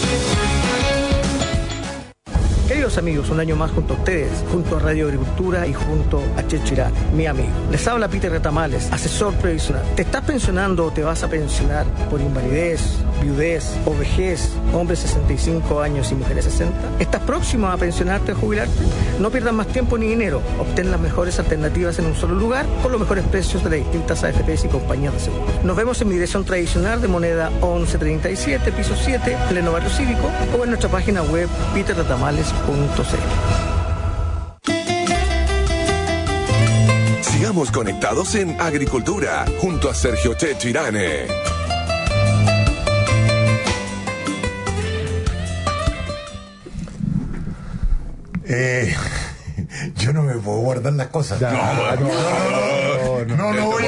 Queridos amigos, un año más junto a ustedes, junto a Radio Agricultura y junto a Chechirá, mi amigo. Les habla Peter Retamales, asesor previsional. ¿Te estás pensionando o te vas a pensionar por invalidez, viudez o vejez, hombres 65 años y mujeres 60. ¿Estás próximo a pensionarte o jubilarte? No pierdas más tiempo ni dinero. Obtén las mejores alternativas en un solo lugar con los mejores precios de las distintas AFPs y compañías de seguro. Nos vemos en mi dirección tradicional de moneda 1137, piso 7, pleno barrio cívico, o en nuestra página web peterratamales.cl. Sigamos conectados en Agricultura, junto a Sergio Checho Irane. Yo no me puedo guardar las cosas. No voy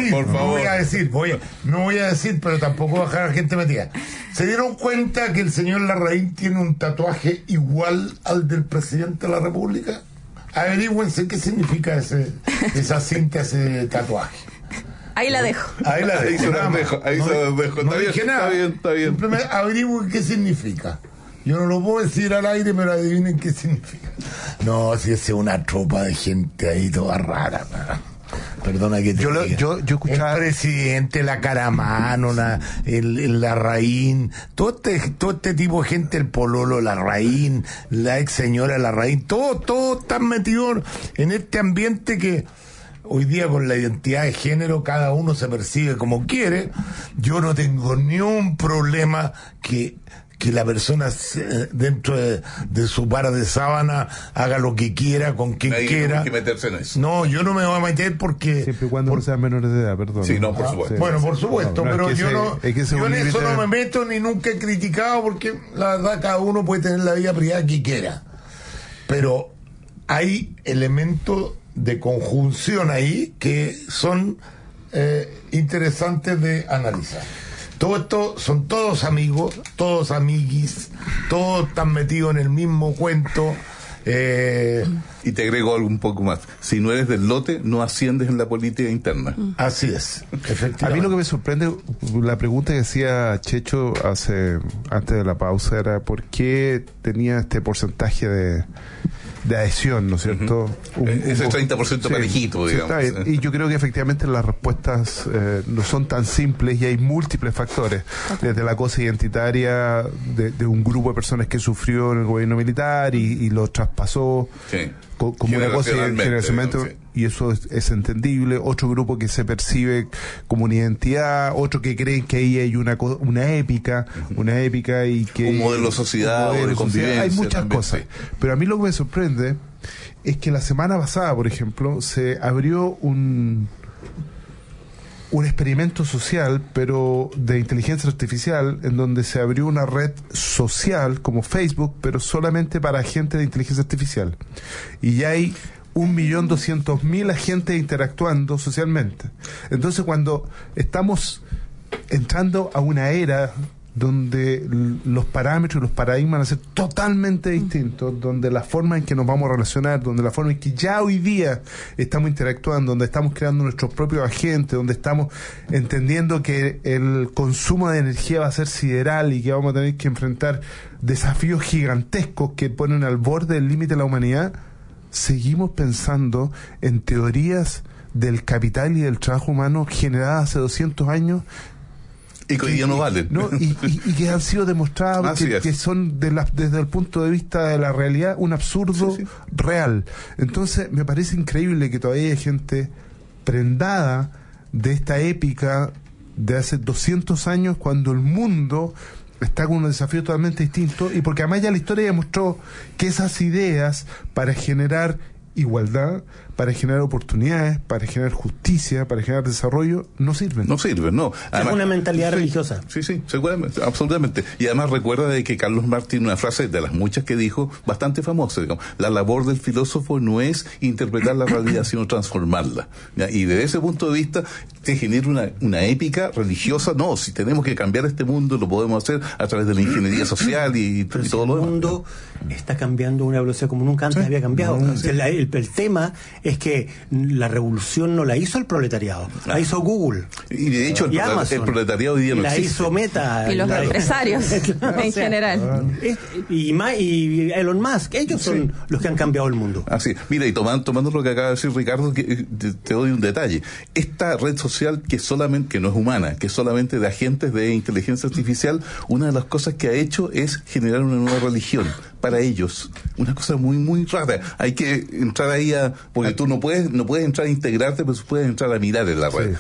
a decir, pero tampoco bajar a la gente metida. ¿Se dieron cuenta que el señor Larraín tiene un tatuaje igual al del presidente de la República? Averígüense qué significa esa cinta, ese tatuaje. Ahí la dejo. Ahí se la dejo. No dije nada. Está bien. Simplemente averigüen qué significa. Yo no lo puedo decir al aire, pero adivinen qué significa. No, si es una tropa de gente ahí toda rara. Perdona que te diga. Yo escuchaba... El presidente, la Caramano, el Larraín, todo este tipo de gente, el pololo Larraín, la ex señora Larraín, todo están metidos en este ambiente que hoy día con la identidad de género cada uno se percibe como quiere. Yo no tengo ni un problema que la persona dentro de su par de sábana haga lo que quiera, con quien quiera. Hay que meterse en eso. No, yo no me voy a meter porque... Siempre y cuando no sean menores de edad, perdón. Sí, no, por supuesto. Bueno, por supuesto, pero yo en eso no me meto ni nunca he criticado porque la verdad cada uno puede tener la vida privada que quiera. Pero hay elementos de conjunción ahí que son interesantes de analizar. Todo esto son todos amigos, todos amiguis, todos están metidos en el mismo cuento. Y te agrego algo un poco más. Si no eres del lote, no asciendes en la política interna. Así es, efectivamente. A mí lo que me sorprende, la pregunta que hacía Checho antes de la pausa era ¿por qué tenía este porcentaje de adhesión, ¿no es cierto? Ese 30% parejito, digamos. Sí, y yo creo que efectivamente las respuestas no son tan simples y hay múltiples factores. Desde la cosa identitaria de un grupo de personas que sufrió en el gobierno militar y lo traspasó como una cosa generacionalmente, y eso es entendible. Otro grupo que se percibe como una identidad, otro que creen que ahí hay una épica y que un modelo de sociedad o de convivencia. Hay muchas también, cosas. sí. Pero a mí lo que me sorprende es que la semana pasada, por ejemplo, se abrió un experimento social, pero de inteligencia artificial, en donde se abrió una red social como Facebook, pero solamente para gente de inteligencia artificial. Y ya hay 1.200.000 agentes interactuando socialmente. Entonces, cuando estamos entrando a una era donde los parámetros y los paradigmas van a ser totalmente distintos, donde la forma en que nos vamos a relacionar, donde la forma en que ya hoy día estamos interactuando, donde estamos creando nuestros propios agentes, donde estamos entendiendo que el consumo de energía va a ser sideral y que vamos a tener que enfrentar desafíos gigantescos que ponen al borde del límite de la humanidad, seguimos pensando en teorías del capital y del trabajo humano generadas hace 200 años y que hoy día no valen. Y que han sido demostrados que son desde el punto de vista de la realidad un absurdo real. Entonces me parece increíble que todavía hay gente prendada de esta épica de hace 200 años, cuando el mundo está con un desafío totalmente distinto, y porque además ya la historia demostró que esas ideas para generar igualdad, para generar oportunidades, para generar justicia, para generar desarrollo, no sirven. No. Además, es una mentalidad religiosa. Sí, seguramente, absolutamente. Y además recuerda de que Carlos Marx tiene una frase de las muchas que dijo, bastante famosa, digamos: la labor del filósofo no es interpretar la realidad, sino transformarla. ¿Ya? Y desde ese punto de vista, se genera una épica religiosa. No, si tenemos que cambiar este mundo, lo podemos hacer a través de la ingeniería social y todo lo demás. El mundo está cambiando a una velocidad como nunca antes había cambiado. El el tema es que la revolución no la hizo el proletariado, la hizo Google. Y de hecho el proletariado hoy día no la existe. Hizo Meta. Y los empresarios en general. Y Elon Musk, ellos son los que han cambiado el mundo. Así, mira, y tomando lo que acaba de decir Ricardo, que te doy un detalle. Esta red social que no es humana, que es solamente de agentes de inteligencia artificial, una de las cosas que ha hecho es generar una nueva religión para ellos, una cosa muy muy rara. Hay que entrar ahí porque tú no puedes entrar a integrarte, pero puedes entrar a mirar en la red.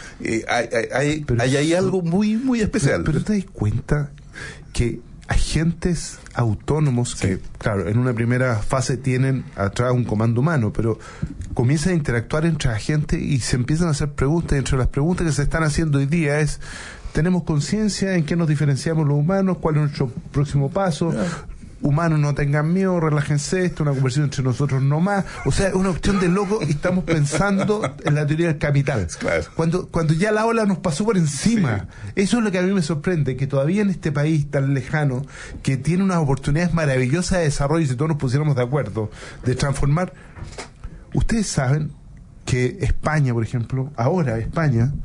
Hay algo muy muy especial. Pero te das cuenta que agentes autónomos que, claro, en una primera fase tienen atrás un comando humano, pero comienzan a interactuar entre agentes y se empiezan a hacer preguntas, y entre las preguntas que se están haciendo hoy día es: ¿tenemos conciencia en qué nos diferenciamos los humanos? ¿Cuál es nuestro próximo paso? Humanos, no tengan miedo, relájense, esto es una conversación entre nosotros nomás. O sea, es una opción de loco y estamos pensando en la teoría del capital. Claro. Cuando ya la ola nos pasó por encima. Eso es lo que a mí me sorprende, que todavía en este país tan lejano, que tiene unas oportunidades maravillosas de desarrollo, si todos nos pusiéramos de acuerdo, de transformar. Ustedes saben que España, por ejemplo, ahora España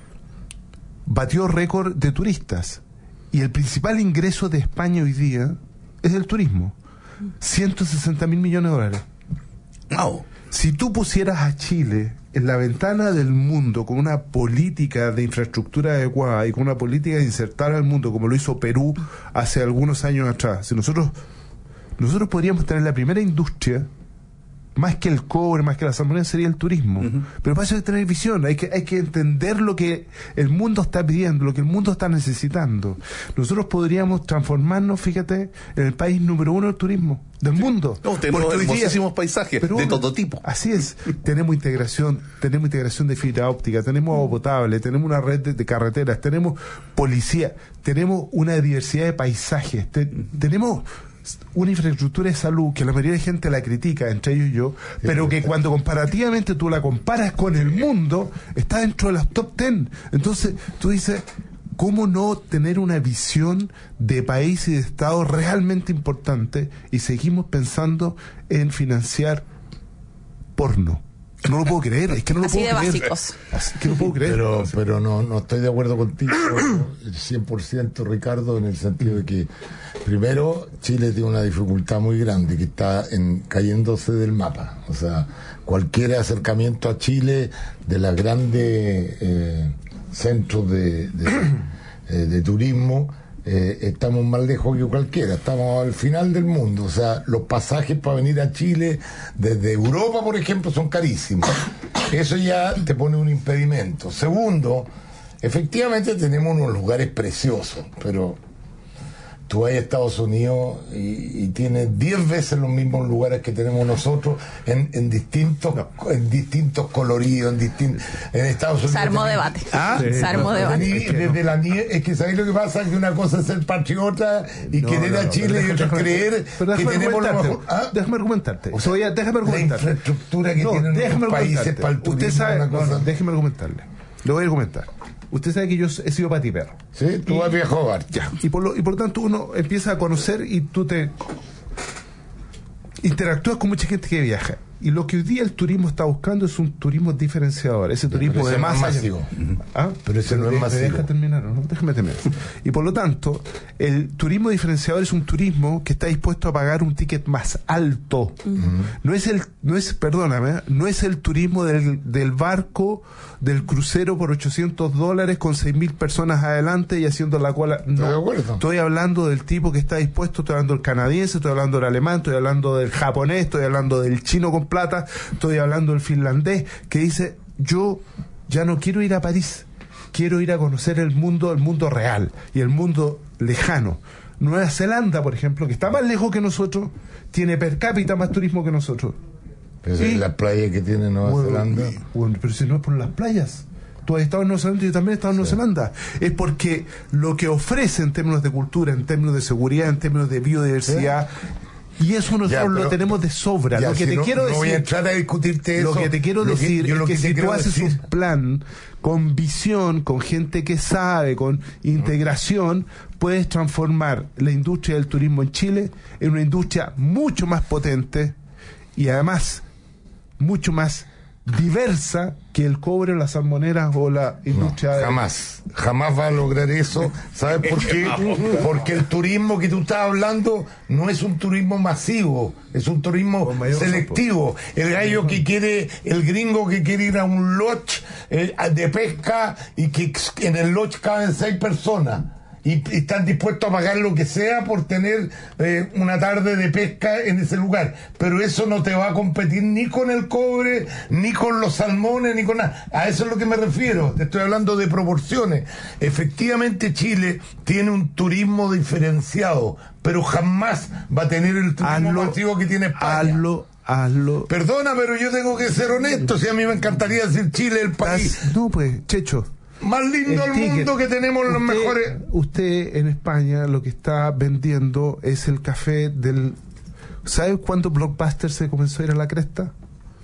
batió récord de turistas. Y el principal ingreso de España hoy día es el turismo. 160.000 millones de dólares. Wow. Si tú pusieras a Chile en la ventana del mundo con una política de infraestructura adecuada y con una política de insertar al mundo como lo hizo Perú hace algunos años atrás, si nosotros podríamos tener la primera industria, más que el cobre, más que la salmonera, sería el turismo. Pero para eso hay que tener visión, hay que entender lo que el mundo está pidiendo, lo que el mundo está necesitando. Nosotros podríamos transformarnos, fíjate, en el país número 1 del turismo del mundo. Tenemos hermosísimos paisajes de todo tipo. Así es. Tenemos integración de fibra óptica, tenemos agua potable, tenemos una red de carreteras, tenemos policía, tenemos una diversidad de paisajes, tenemos una infraestructura de salud que la mayoría de gente la critica, entre ellos yo, pero que cuando comparativamente tú la comparas con el mundo, está dentro de las top 10. Entonces tú dices, ¿cómo no tener una visión de país y de Estado realmente importante? Y seguimos pensando en financiar porno. No lo puedo creer, es que no lo puedo creer. Así de básicos. Así que no puedo creer. Pero no estoy de acuerdo contigo 100%, Ricardo, en el sentido de que primero Chile tiene una dificultad muy grande que está cayéndose del mapa. O sea, cualquier acercamiento a Chile de las grandes centros de turismo, estamos más lejos que cualquiera, estamos al final del mundo. O sea, los pasajes para venir a Chile desde Europa, por ejemplo, son carísimos. Eso ya te pone un impedimento. Segundo, efectivamente tenemos unos lugares preciosos, pero tú vas a Estados Unidos y tienes 10 veces los mismos lugares que tenemos nosotros en distintos coloridos, en Estados Unidos. Se armó debate. Se armó debate. Desde la nieve, es que ¿sabéis lo que pasa? Que una cosa es ser patriota y querer a Chile y otra creer que tenemos lo mejor. Déjame argumentarte. La infraestructura que tienen los países para el turismo. Usted sabe, déjeme argumentarle. Lo voy a argumentar. Usted sabe que yo he sido patiperro. Sí, tú has viajado. Ya. Y por lo tanto uno empieza a conocer y tú te interactúas con mucha gente que viaja. Y lo que hoy día el turismo está buscando es un turismo diferenciador, ese turismo de masa. Pero ese no es masivo. Déjame terminar, ¿no? Déjame terminar. Y por lo tanto, el turismo diferenciador es un turismo que está dispuesto a pagar un ticket más alto. No es el turismo del barco, del crucero por $800 con 6.000 personas adelante y haciendo la cola. No, estoy hablando del tipo que está dispuesto, estoy hablando del canadiense, estoy hablando del alemán, estoy hablando del japonés, estoy hablando del chino con plata, estoy hablando del finlandés, que dice, yo ya no quiero ir a París, quiero ir a conocer el mundo real y el mundo lejano. Nueva Zelanda, por ejemplo, que está más lejos que nosotros, tiene per cápita más turismo que nosotros. Pero es la playa que tiene Nueva Zelanda. Bueno, pero si no es por las playas. Tú has estado en Nueva Zelanda y yo también he estado en Nueva Zelanda. Es porque lo que ofrece en términos de cultura, en términos de seguridad, en términos de biodiversidad, y eso nosotros lo tenemos de sobra. Lo que te quiero decir, no voy a entrar a discutirte eso. Lo que te quiero decir es que si tú haces un plan con visión, con gente que sabe, con integración, puedes transformar la industria del turismo en Chile en una industria mucho más potente y además mucho más diversa que el cobre, las salmoneras o la industria. Jamás va a lograr eso. ¿Sabes por qué? Porque el turismo que tú estás hablando no es un turismo masivo, es un turismo selectivo. El gallo que quiere, el gringo que quiere ir a un lodge de pesca y que en el lodge caben 6 personas. Y están dispuestos a pagar lo que sea por tener una tarde de pesca en ese lugar, pero eso no te va a competir ni con el cobre, ni con los salmones, ni con nada. A eso es lo que me refiero, te estoy hablando de proporciones. Efectivamente Chile tiene un turismo diferenciado, pero jamás va a tener el turismo masivo que tiene España. Hazlo. Perdona, pero yo tengo que ser honesto. Si a mí me encantaría decir Chile el país Checho, más lindo del mundo, que tenemos los mejores. Usted en España lo que está vendiendo es el café del... ¿Sabe cuándo Blockbuster se comenzó a ir a la cresta?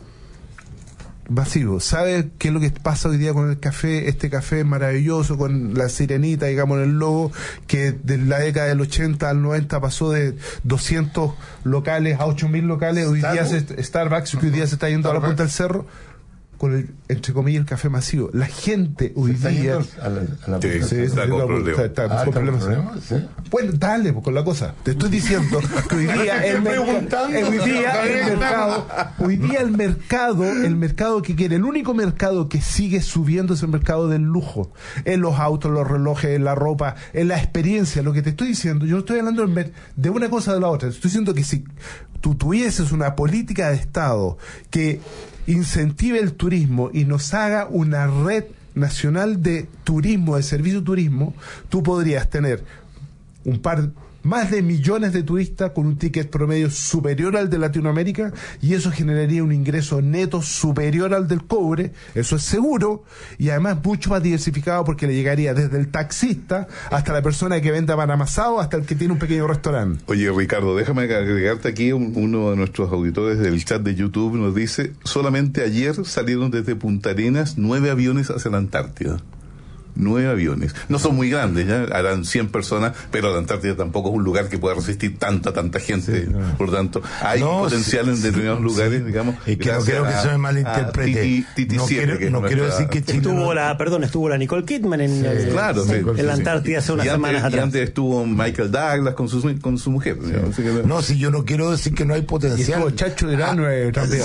Vacío. ¿Sabe qué es lo que pasa hoy día con el café? Este café maravilloso con la sirenita, digamos, en el logo, que de la década del 80 al 90 pasó de 200 locales a 8.000 locales. Hoy día Starbucks, que hoy día se está yendo a la punta del cerro con el, entre comillas, el café masivo. La gente hoy día está con problemas. Bueno, dale con la cosa. Te estoy diciendo que hoy día el mercado que quiere, el único mercado que sigue subiendo es el mercado del lujo, en los autos, los relojes, en la ropa, en la experiencia. Lo que te estoy diciendo, yo no estoy hablando de una cosa o de la otra. Estoy diciendo que si tú tuvieses una política de Estado que incentive el turismo y nos haga una red nacional de turismo, de servicio turismo, tú podrías tener más de millones de turistas con un ticket promedio superior al de Latinoamérica, y eso generaría un ingreso neto superior al del cobre, eso es seguro, y además mucho más diversificado, porque le llegaría desde el taxista hasta la persona que vende pan amasado hasta el que tiene un pequeño restaurante. Oye, Ricardo, déjame agregarte aquí, uno de nuestros auditores del chat de YouTube nos dice: solamente ayer salieron desde Punta Arenas 9 aviones hacia la Antártida. 9 aviones. No son muy grandes, ya harán 100 personas, pero la Antártida tampoco es un lugar que pueda resistir tanta gente. Sí, claro. Por tanto, hay potencial en determinados lugares, digamos. Y creo que se me malinterprete. No quiero decir que Chile estuvo la Nicole Kidman en la Antártida hace unas semanas atrás. Y antes estuvo Michael Douglas con su mujer. Sí. No, si yo no quiero decir que no hay potencial. Y Chacho Irán también.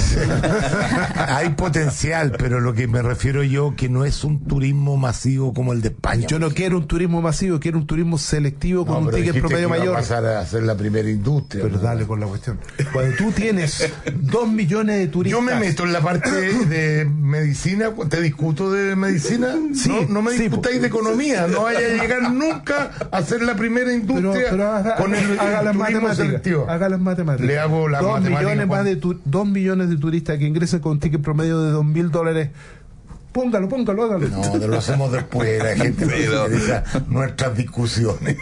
Hay potencial, pero lo que me refiero yo, que no es un turismo masivo como el de España. Yo no quiero un turismo masivo, quiero un turismo selectivo con un ticket promedio mayor. Va a pasar a ser la primera industria. Pero dale con la cuestión. Cuando tú tienes 2 millones de turistas. Yo me meto en la parte de medicina. ¿Te discuto de medicina? Sí, no me discutáis de economía. No vaya a llegar nunca a ser la primera industria con el turismo selectivo. Haga las matemáticas. Le hago las matemáticas. 2 millones de turistas que ingresan con un ticket promedio de $2.000. Póngalo. No, lo hacemos después, la gente interesa nuestras discusiones.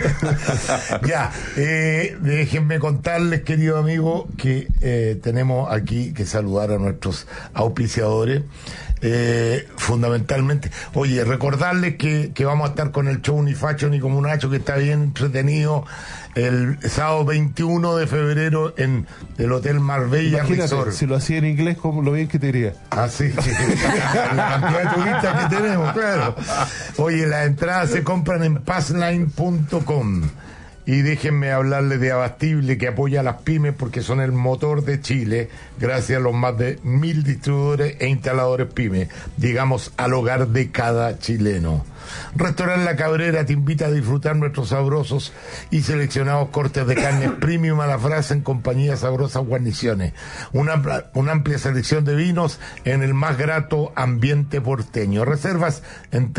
Ya, déjenme contarles, querido amigo, que tenemos aquí que saludar a nuestros auspiciadores. Fundamentalmente, oye, recordarles que vamos a estar con el show Ni Facho Ni Comunacho, que está bien entretenido, el sábado 21 de febrero en el Hotel Marbella Resort. Si lo hacía en inglés, como lo bien que te diría. Sí. La cantidad de turistas que tenemos, claro. Oye, las entradas se compran en passline.com. Y déjenme hablarles de Abastible, que apoya a las pymes porque son el motor de Chile, gracias a los más de 1.000 distribuidores e instaladores pymes, digamos, al hogar de cada chileno. Restaurante La Cabrera te invita a disfrutar nuestros sabrosos y seleccionados cortes de carne premium a la brasa en compañía de sabrosas guarniciones. Una amplia selección de vinos en el más grato ambiente porteño. Reservas en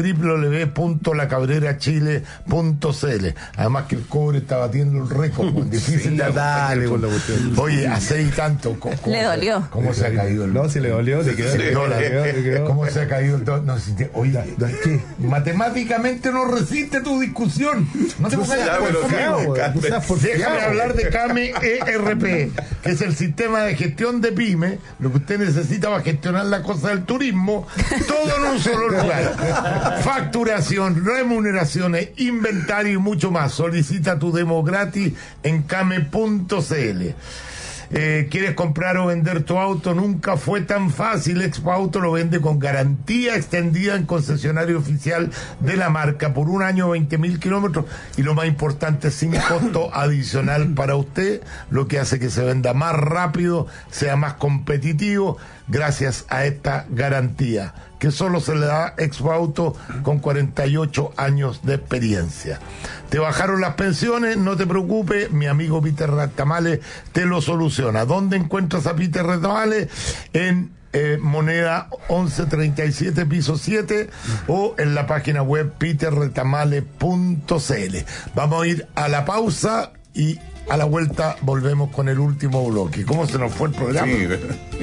www.lacabrerachile.cl. Además que el cobre está batiendo el récord, difícil de dale. Oye, hace y tanto. Le dolió. ¿Cómo se ha caído el... No, si le dolió, le quedó. ¿Cómo se ha caído el... Oye, ¿qué? Matemáticamente no resiste tu discusión. No te pongas Déjame hablar de CAME ERP, que es el sistema de gestión de pyme, lo que usted necesita para gestionar la cosa del turismo, todo en un solo lugar. Facturación, remuneraciones, inventario y mucho más. Solicita tu demo gratis en came.cl. ¿Quieres comprar o vender tu auto? Nunca fue tan fácil. Expo Auto lo vende con garantía extendida en concesionario oficial de la marca por un año, 20.000 kilómetros, y lo más importante, sin costo adicional para usted, lo que hace que se venda más rápido, sea más competitivo, gracias a esta garantía que solo se le da Expo Auto con 48 años de experiencia. ¿Te bajaron las pensiones? No te preocupes, mi amigo Peter Retamales te lo soluciona. ¿Dónde encuentras a Peter Retamales? En Moneda 1137 piso 7 o en la página web peterretamales.cl. Vamos a ir a la pausa y a la vuelta volvemos con el último bloque. ¿Cómo se nos fue el programa? Sí.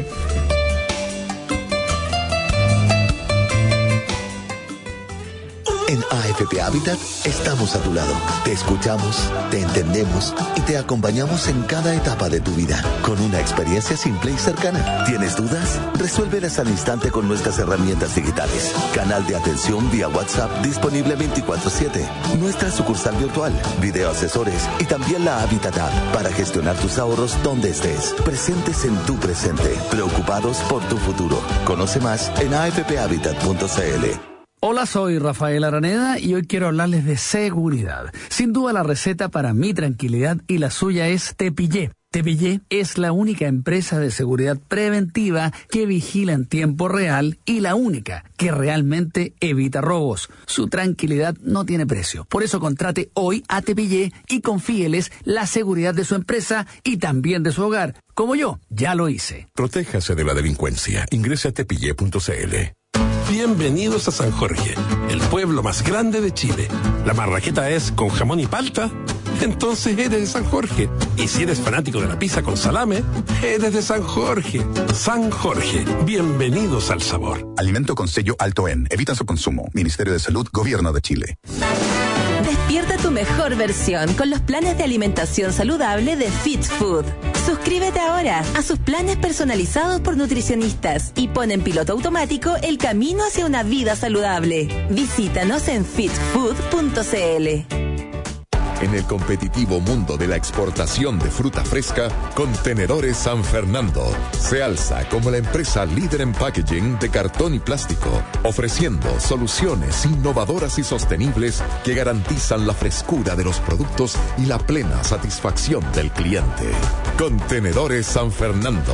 En AFP Habitat estamos a tu lado. Te escuchamos, te entendemos y te acompañamos en cada etapa de tu vida con una experiencia simple y cercana. ¿Tienes dudas? Resuélvelas al instante con nuestras herramientas digitales. Canal de atención vía WhatsApp disponible 24/7. Nuestra sucursal virtual, video asesores y también la Habitat App para gestionar tus ahorros donde estés. Presentes en tu presente, preocupados por tu futuro. Conoce más en afphabitat.cl. Hola, soy Rafael Araneda y hoy quiero hablarles de seguridad. Sin duda la receta para mi tranquilidad y la suya es Tepillé. Tepillé es la única empresa de seguridad preventiva que vigila en tiempo real y la única que realmente evita robos. Su tranquilidad no tiene precio. Por eso contrate hoy a Tepillé y confíeles la seguridad de su empresa y también de su hogar, como yo ya lo hice. Protéjase de la delincuencia. Ingrese a tepillé.cl. Bienvenidos a San Jorge, el pueblo más grande de Chile. ¿La marraqueta es con jamón y palta? Entonces eres de San Jorge. Y si eres fanático de la pizza con salame, eres de San Jorge. San Jorge, bienvenidos al sabor. Alimento con sello alto en. Evita su consumo. Ministerio de Salud, Gobierno de Chile. Despierta tu mejor versión con los planes de alimentación saludable de Fit Food. Suscríbete ahora a sus planes personalizados por nutricionistas y pon en piloto automático el camino hacia una vida saludable. Visítanos en fitfood.cl. En el competitivo mundo de la exportación de fruta fresca, Contenedores San Fernando se alza como la empresa líder en packaging de cartón y plástico, ofreciendo soluciones innovadoras y sostenibles que garantizan la frescura de los productos y la plena satisfacción del cliente. Contenedores San Fernando,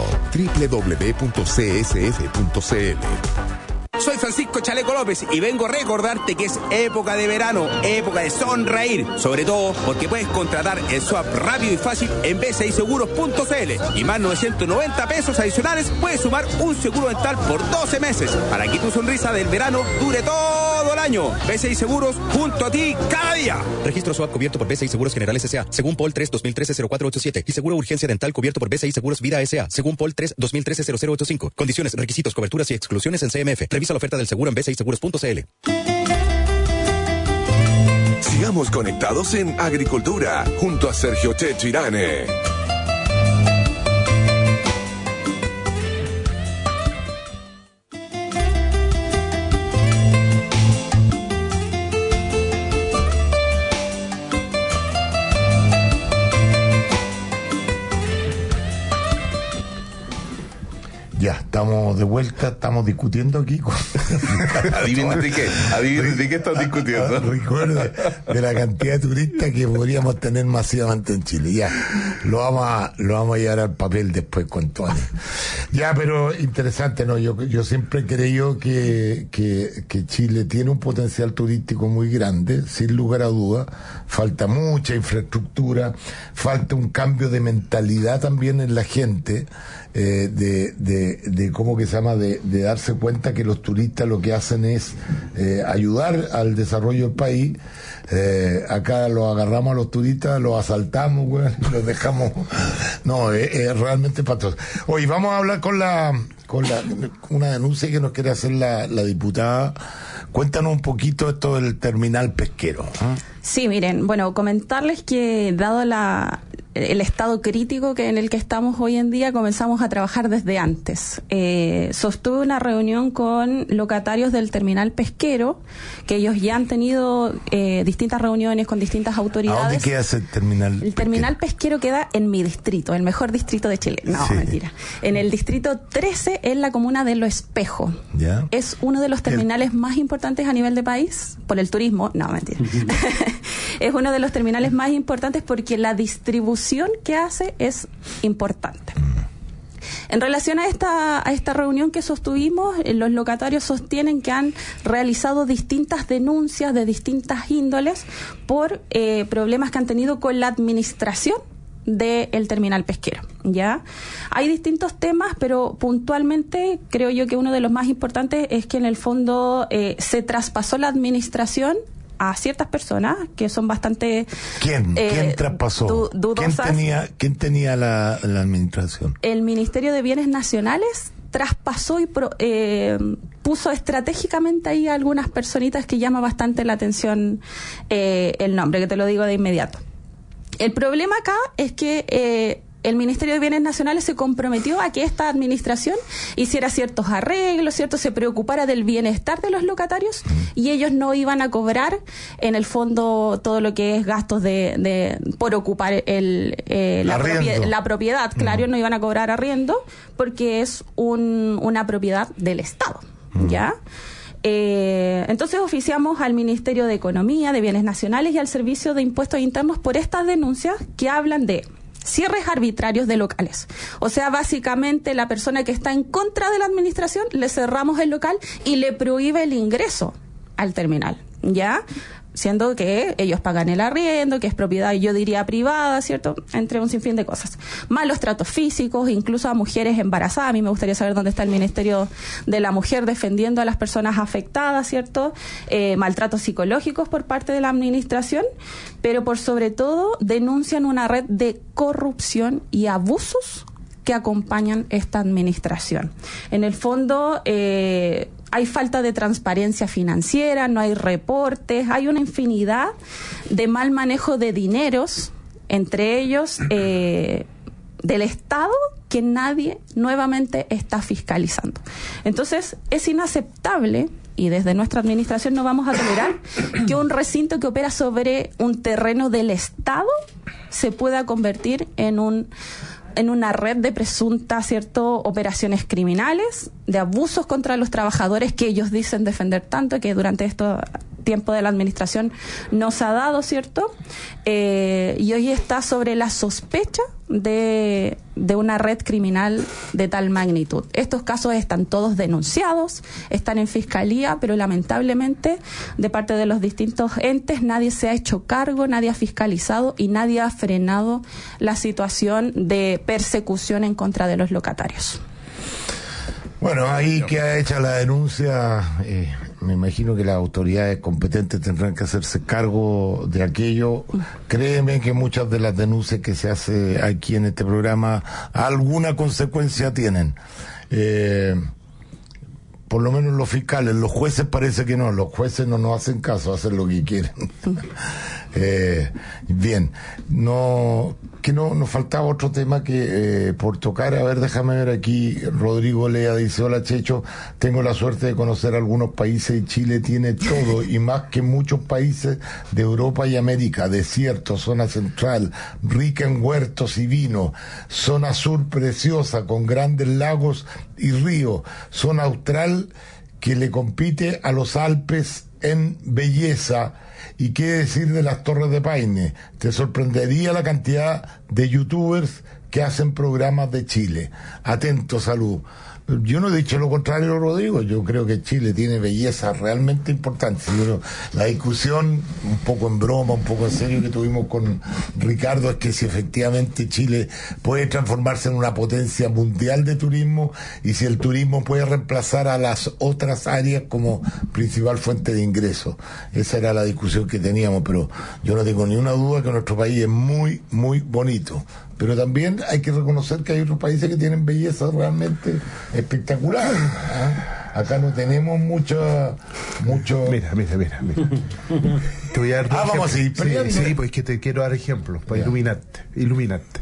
www.csf.cl. Soy Francisco Chaleco López y vengo a recordarte que es época de verano, época de sonreír, sobre todo porque puedes contratar el swap rápido y fácil en bciseguros.cl y más 990 pesos adicionales puedes sumar un seguro dental por 12 meses para que tu sonrisa del verano dure todo el año. BCI Seguros, junto a ti cada día. Registro swap cubierto por BCI Seguros Generales S.A. según POL 3 2013-0487 y seguro urgencia dental cubierto por BCI Seguros Vida S.A. según POL 3 2013-0085. Condiciones, requisitos, coberturas y exclusiones en CMF. Revisa la oferta del seguro en bciseguros.cl. Sigamos conectados en Agricultura junto a Sergio Chechirane. Ya, estamos de vuelta, estamos discutiendo aquí con... Adivinen de qué están discutiendo. Recuerde de la cantidad de turistas que podríamos tener masivamente en Chile. Ya, lo vamos a llevar al papel después con Tony. Ya, pero interesante, ¿no? Yo siempre he creído que Chile tiene un potencial turístico muy grande, sin lugar a dudas. Falta mucha infraestructura, falta un cambio de mentalidad también en la gente, de cómo que se llama, de darse cuenta que los turistas lo que hacen es ayudar al desarrollo del país. Acá los agarramos a los turistas, los asaltamos, güey, los dejamos. No, es realmente pastoso. Hoy vamos a hablar con una denuncia que nos quiere hacer la diputada. Cuéntanos un poquito esto del terminal pesquero. Sí, miren, bueno, comentarles que dado el estado crítico en el que estamos hoy en día, comenzamos a trabajar desde antes. Sostuve una reunión con locatarios del terminal pesquero, que ellos ya han tenido distintas reuniones con distintas autoridades. ¿A dónde queda ese terminal? El terminal pesquero queda en mi distrito, el mejor distrito de Chile. No, sí. Mentira. En el distrito 13, en la comuna de Lo Espejo. ¿Ya? Es uno de los terminales más importantes a nivel de país, por el turismo. No, mentira. Es uno de los terminales más importantes porque la distribución que hace es importante. En relación a esta reunión que sostuvimos, los locatarios sostienen que han realizado distintas denuncias de distintas índoles por problemas que han tenido con la administración del terminal pesquero. ¿Ya? Hay distintos temas, pero puntualmente creo yo que uno de los más importantes es que en el fondo se traspasó la administración a ciertas personas que son bastante... ¿Quién traspasó? Dudosas. ¿Quién tenía la administración? El Ministerio de Bienes Nacionales traspasó y puso estratégicamente ahí a algunas personitas que llama bastante la atención el nombre, que te lo digo de inmediato. El problema acá es que el Ministerio de Bienes Nacionales se comprometió a que esta administración hiciera ciertos arreglos, ¿cierto? Se preocupara del bienestar de los locatarios y ellos no iban a cobrar, en el fondo, todo lo que es gastos por ocupar la propiedad. Claro, no iban a cobrar arriendo porque es una propiedad del Estado, ¿ya? Entonces oficiamos al Ministerio de Economía, de Bienes Nacionales y al Servicio de Impuestos Internos por estas denuncias que hablan de cierres arbitrarios de locales. O sea, básicamente la persona que está en contra de la administración, le cerramos el local y le prohíbe el ingreso al terminal, ¿ya? Siendo que ellos pagan el arriendo, que es propiedad, yo diría privada, ¿cierto? Entre un sinfín de cosas. Malos tratos físicos, incluso a mujeres embarazadas. A mí me gustaría saber dónde está el Ministerio de la Mujer defendiendo a las personas afectadas, ¿cierto? Maltratos psicológicos por parte de la administración, pero por sobre todo denuncian una red de corrupción y abusos que acompañan esta administración. En el fondo, hay falta de transparencia financiera, no hay reportes, hay una infinidad de mal manejo de dineros, entre ellos del Estado, que nadie nuevamente está fiscalizando. Entonces, es inaceptable, y desde nuestra administración no vamos a tolerar, que un recinto que opera sobre un terreno del Estado se pueda convertir en una red de presuntas, ¿cierto?, operaciones criminales, de abusos contra los trabajadores que ellos dicen defender tanto, que durante este tiempo de la administración nos ha dado, ¿cierto? Y hoy está sobre la sospecha de una red criminal de tal magnitud. Estos casos están todos denunciados, están en fiscalía, pero lamentablemente de parte de los distintos entes nadie se ha hecho cargo, nadie ha fiscalizado y nadie ha frenado la situación de persecución en contra de los locatarios. Bueno, ahí queda hecha la denuncia. Me imagino que las autoridades competentes tendrán que hacerse cargo de aquello. Créeme que muchas de las denuncias que se hace aquí en este programa alguna consecuencia tienen. Por lo menos los fiscales, los jueces parece que no, los jueces no nos hacen caso, hacen lo que quieren. Bien, nos faltaba otro tema que por tocar. A ver, déjame ver aquí. Rodrigo Lea dice: hola Checho, tengo la suerte de conocer algunos países y Chile tiene todo y más que muchos países de Europa y América: desierto, zona central rica en huertos y vino, zona sur preciosa con grandes lagos y ríos, zona austral que le compite a los Alpes en belleza. ¿Y qué decir de las Torres de Paine? Te sorprendería la cantidad de youtubers que hacen programas de Chile. Atento, salud. Yo no he dicho lo contrario, Rodrigo. Yo creo que Chile tiene belleza realmente importante. La discusión, un poco en broma, un poco en serio, que tuvimos con Ricardo, es que si efectivamente Chile puede transformarse en una potencia mundial de turismo y si el turismo puede reemplazar a las otras áreas como principal fuente de ingresos. Esa era la discusión que teníamos, pero yo no tengo ni una duda que nuestro país es muy, muy bonito. Pero también hay que reconocer que hay otros países que tienen belleza realmente espectacular. Acá no tenemos mucha mucho. Mira. Te voy a dar vamos a seguir peleando. Sí, pues que te quiero dar ejemplos para iluminarte.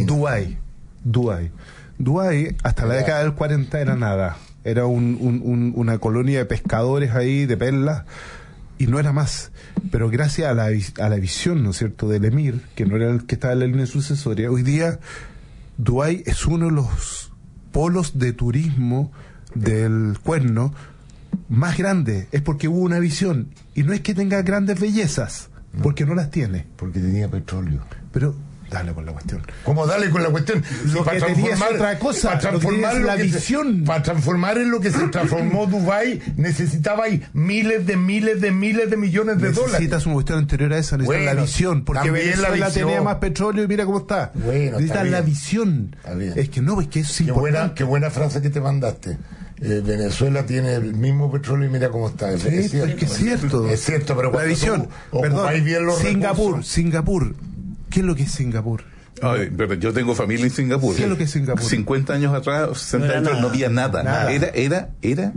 Dubái, hasta la década del 40 era nada. Era una colonia de pescadores ahí, de perlas, y no era más. Pero gracias a la visión, ¿no es cierto?, del emir, que no era el que estaba en la línea sucesoria, hoy día Dubái es uno de los polos de turismo del Cuerno más grande. Es porque hubo una visión, y no es que tenga grandes bellezas, porque no las tiene. Porque tenía petróleo. Pero dale con la cuestión. ¿Cómo dale con la cuestión? Lo que tenía es otra cosa. Para transformar la visión. Para transformar en lo que se transformó Dubái, necesitaba miles de millones de millones de dólares. Necesitas una cuestión anterior a esa, necesitas la visión. Porque Venezuela tenía más petróleo y mira cómo está. Necesitas la visión. Es que no, es que es importante. Qué buena frase que te mandaste. Venezuela tiene el mismo petróleo y mira cómo está. Sí, es que es cierto. Es cierto, pero la visión. Perdón, bien los Singapur. ¿Qué es lo que es Singapur? Pero yo tengo familia en Singapur. ¿Qué es lo que es Singapur? 50 años atrás, 60 años atrás, no había nada. Era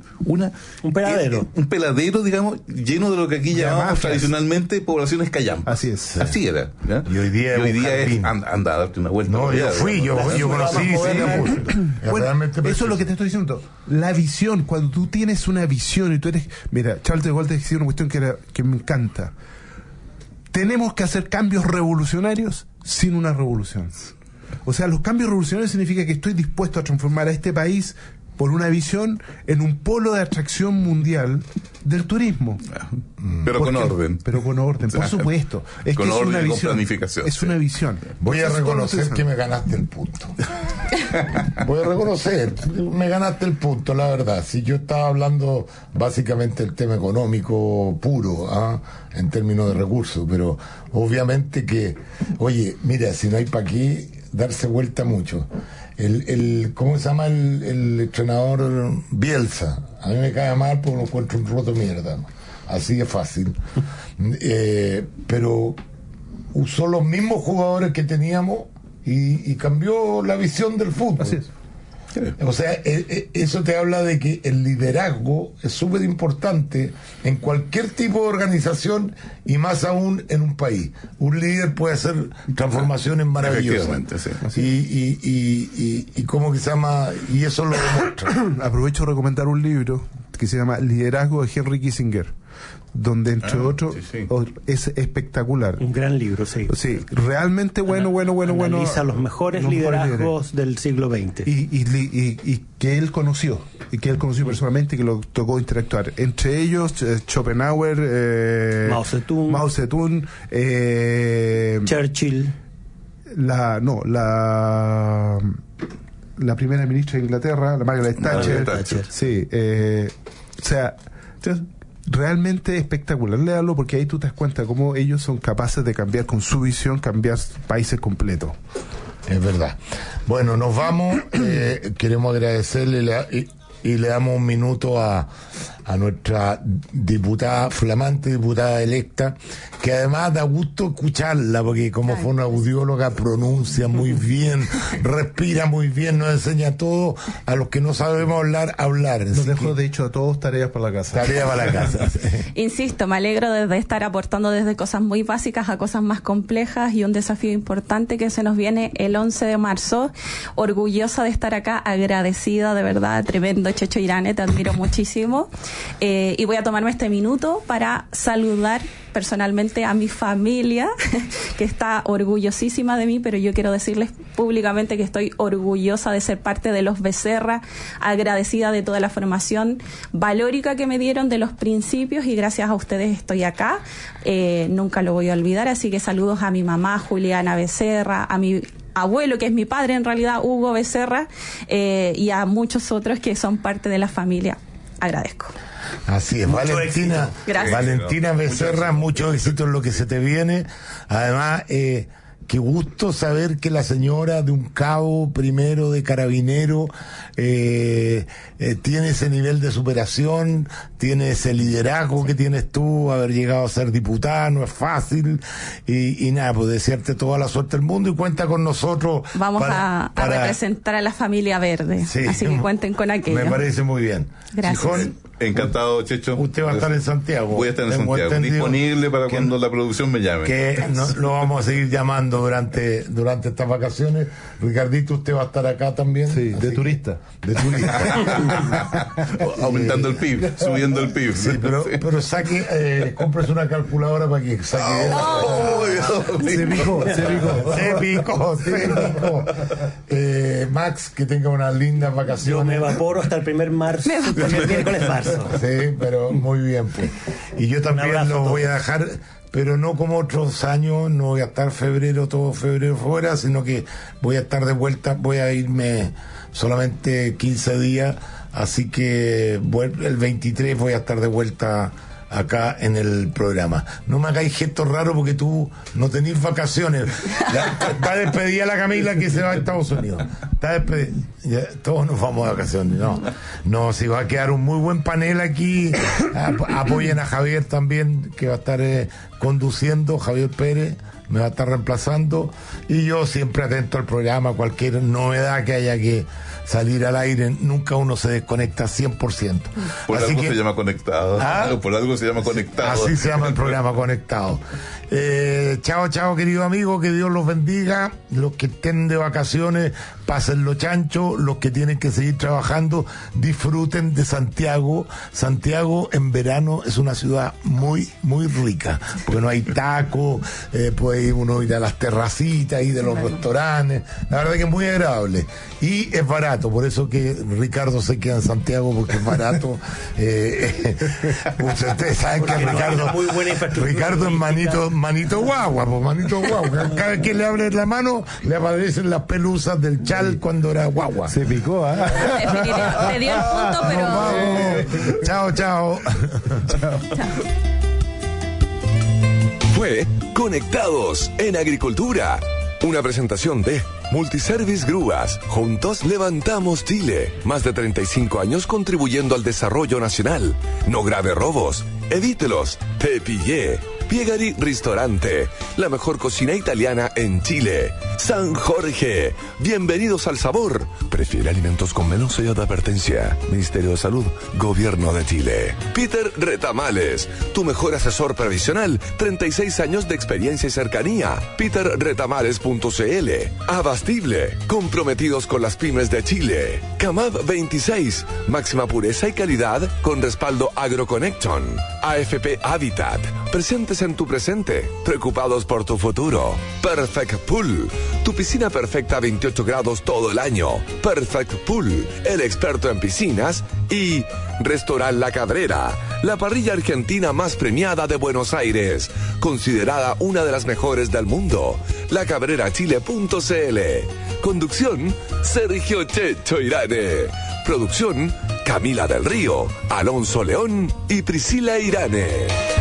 un peladero. Un peladero, digamos, lleno de lo que aquí llamamos tradicionalmente poblaciones callampas. Así es. Así era. ¿ya? Y hoy día es anda a darte una vuelta. No, yo conocí Singapur. Bueno, eso es lo que te estoy diciendo. La visión, cuando tú tienes una visión y tú eres... Mira, Charles de Gaulle decía una cuestión que me encanta. Tenemos que hacer cambios revolucionarios sin una revolución. O sea, los cambios revolucionarios significa que estoy dispuesto a transformar a este país por una visión en un polo de atracción mundial del turismo. Pero con orden. Pero con orden, por supuesto. Es con que orden es una y visión. con planificación. Es una visión. Voy a reconocer que me ganaste el punto. Voy a reconocer, me ganaste el punto, la verdad. Si yo estaba hablando básicamente del tema económico puro, en términos de recursos, pero obviamente que, oye, mira, si no hay para qué darse vuelta mucho. ¿Cómo se llama el entrenador Bielsa? A mí me cae mal porque lo encuentro un roto mierda, ¿no? Así de fácil. Pero usó los mismos jugadores que teníamos y cambió la visión del fútbol. Así es. O sea, eso te habla de que el liderazgo es súper importante en cualquier tipo de organización y más aún en un país. Un líder puede hacer transformaciones maravillosas. Sí. Y ¿cómo que se llama? Y eso lo demuestra. Aprovecho de recomendar un libro que se llama Liderazgo de Henry Kissinger, donde entre otros es espectacular. Un gran libro, sí. Sí, realmente bueno. Analiza los mejores liderazgos del siglo XX. Y que él conoció, personalmente, y que lo tocó interactuar. Entre ellos, Schopenhauer, Mao Zedong, Churchill. La primera ministra de Inglaterra, la Margaret Thatcher. Sí, o sea, realmente espectacular. Léalo porque ahí tú te das cuenta cómo ellos son capaces de cambiar con su visión, cambiar países completos. Es verdad. Bueno, nos vamos. Queremos agradecerle y le damos un minuto a nuestra flamante diputada electa, que además da gusto escucharla, porque como fue una audióloga, pronuncia muy bien, respira muy bien, nos enseña todo. A los que no sabemos hablar. Nos dejó, de hecho, a todos tareas para la casa. Insisto, me alegro de estar aportando desde cosas muy básicas a cosas más complejas, y un desafío importante que se nos viene el 11 de marzo. Orgullosa de estar acá, agradecida, de verdad, tremendo Checho Irane, te admiro muchísimo. Y voy a tomarme este minuto para saludar personalmente a mi familia, que está orgullosísima de mí, pero yo quiero decirles públicamente que estoy orgullosa de ser parte de los Becerra, agradecida de toda la formación valórica que me dieron, de los principios, y gracias a ustedes estoy acá. Nunca lo voy a olvidar, así que saludos a mi mamá Juliana Becerra, a mi abuelo, que es mi padre en realidad, Hugo Becerra, y a muchos otros que son parte de la familia. Agradezco. Así es, Valentina Becerra, mucho éxito en lo que se te viene. Además, qué gusto saber que la señora de un cabo primero de carabinero tiene ese nivel de superación, tiene ese liderazgo que tienes tú, haber llegado a ser diputada, no es fácil, y nada, pues desearte toda la suerte del mundo, y cuenta con nosotros. Vamos a representar a la familia verde, así que cuenten con aquello. Me parece muy bien. Gracias. Encantado, Checho. Usted va a estar en Santiago. Voy a estar en Santiago, disponible para cuando la producción me llame. Que lo vamos a seguir llamando durante estas vacaciones. Ricardito, usted va a estar acá también. Sí, de turista. De turista. Aumentando el PIB, subiendo el PIB. Sí, pero saque, cómprese una calculadora para que saque. Se picó. Max, que tenga unas lindas vacaciones. Yo me evaporo hasta el primer miércoles marzo. Sí, pero muy bien, pues. Y yo también lo voy a dejar, pero no como otros años, no voy a estar todo febrero fuera, sino que voy a estar de vuelta, voy a irme solamente 15 días, así que el 23 voy a estar de vuelta acá en el programa. No me hagáis gestos raros porque tú no tenés vacaciones. Está despedida la Camila que se va a Estados Unidos. Está despedida. Ya, todos nos vamos de vacaciones. No, si va a quedar un muy buen panel aquí. Apoyen a Javier también, que va a estar conduciendo, Javier Pérez. Me va a estar reemplazando y yo siempre atento al programa, cualquier novedad que haya que salir al aire, nunca uno se desconecta 100%. Por Así algo que, se llama Conectado. Por algo se llama Conectado. Así se llama el programa, Conectado. Chao, querido amigo, que Dios los bendiga. Los que estén de vacaciones, pásenlo chancho. Los que tienen que seguir trabajando, disfruten de Santiago. Santiago en verano es una ciudad muy, muy rica, porque no hay tacos, puede uno ir a las terracitas y de los restaurantes. La verdad que es muy agradable y es barato, por eso que Ricardo se queda en Santiago, porque es barato. Ustedes saben que Ricardo es manito guagua, pues manito guagua. Cada vez que le abres la mano le aparecen las pelusas del chal cuando era guagua. Se picó, Te dio el punto, pero... Chao. Fue Conectados en Agricultura. Una presentación de Multiservice Grúas. Juntos levantamos Chile. Más de 35 años contribuyendo al desarrollo nacional. No grave robos. Evítelos. Te pillé. Piegari Ristorante, la mejor cocina italiana en Chile. San Jorge, bienvenidos al sabor. Prefiere alimentos con menos sello de advertencia. Ministerio de Salud, Gobierno de Chile. Peter Retamales, tu mejor asesor previsional, 36 años de experiencia y cercanía. peterretamales.cl. Abastible, comprometidos con las pymes de Chile. Camab 26, máxima pureza y calidad con respaldo AgroConnection. AFP Habitat, presentes en tu presente, preocupados por tu futuro. Perfect Pool, tu piscina perfecta a 28 grados todo el año. Perfect Pool, el experto en piscinas. Y Restaurant La Cabrera, la parrilla argentina más premiada de Buenos Aires, considerada una de las mejores del mundo. lacabrerachile.cl. Conducción, Sergio Checho Irane. Producción, Camila del Río, Alonso León y Priscila Irane.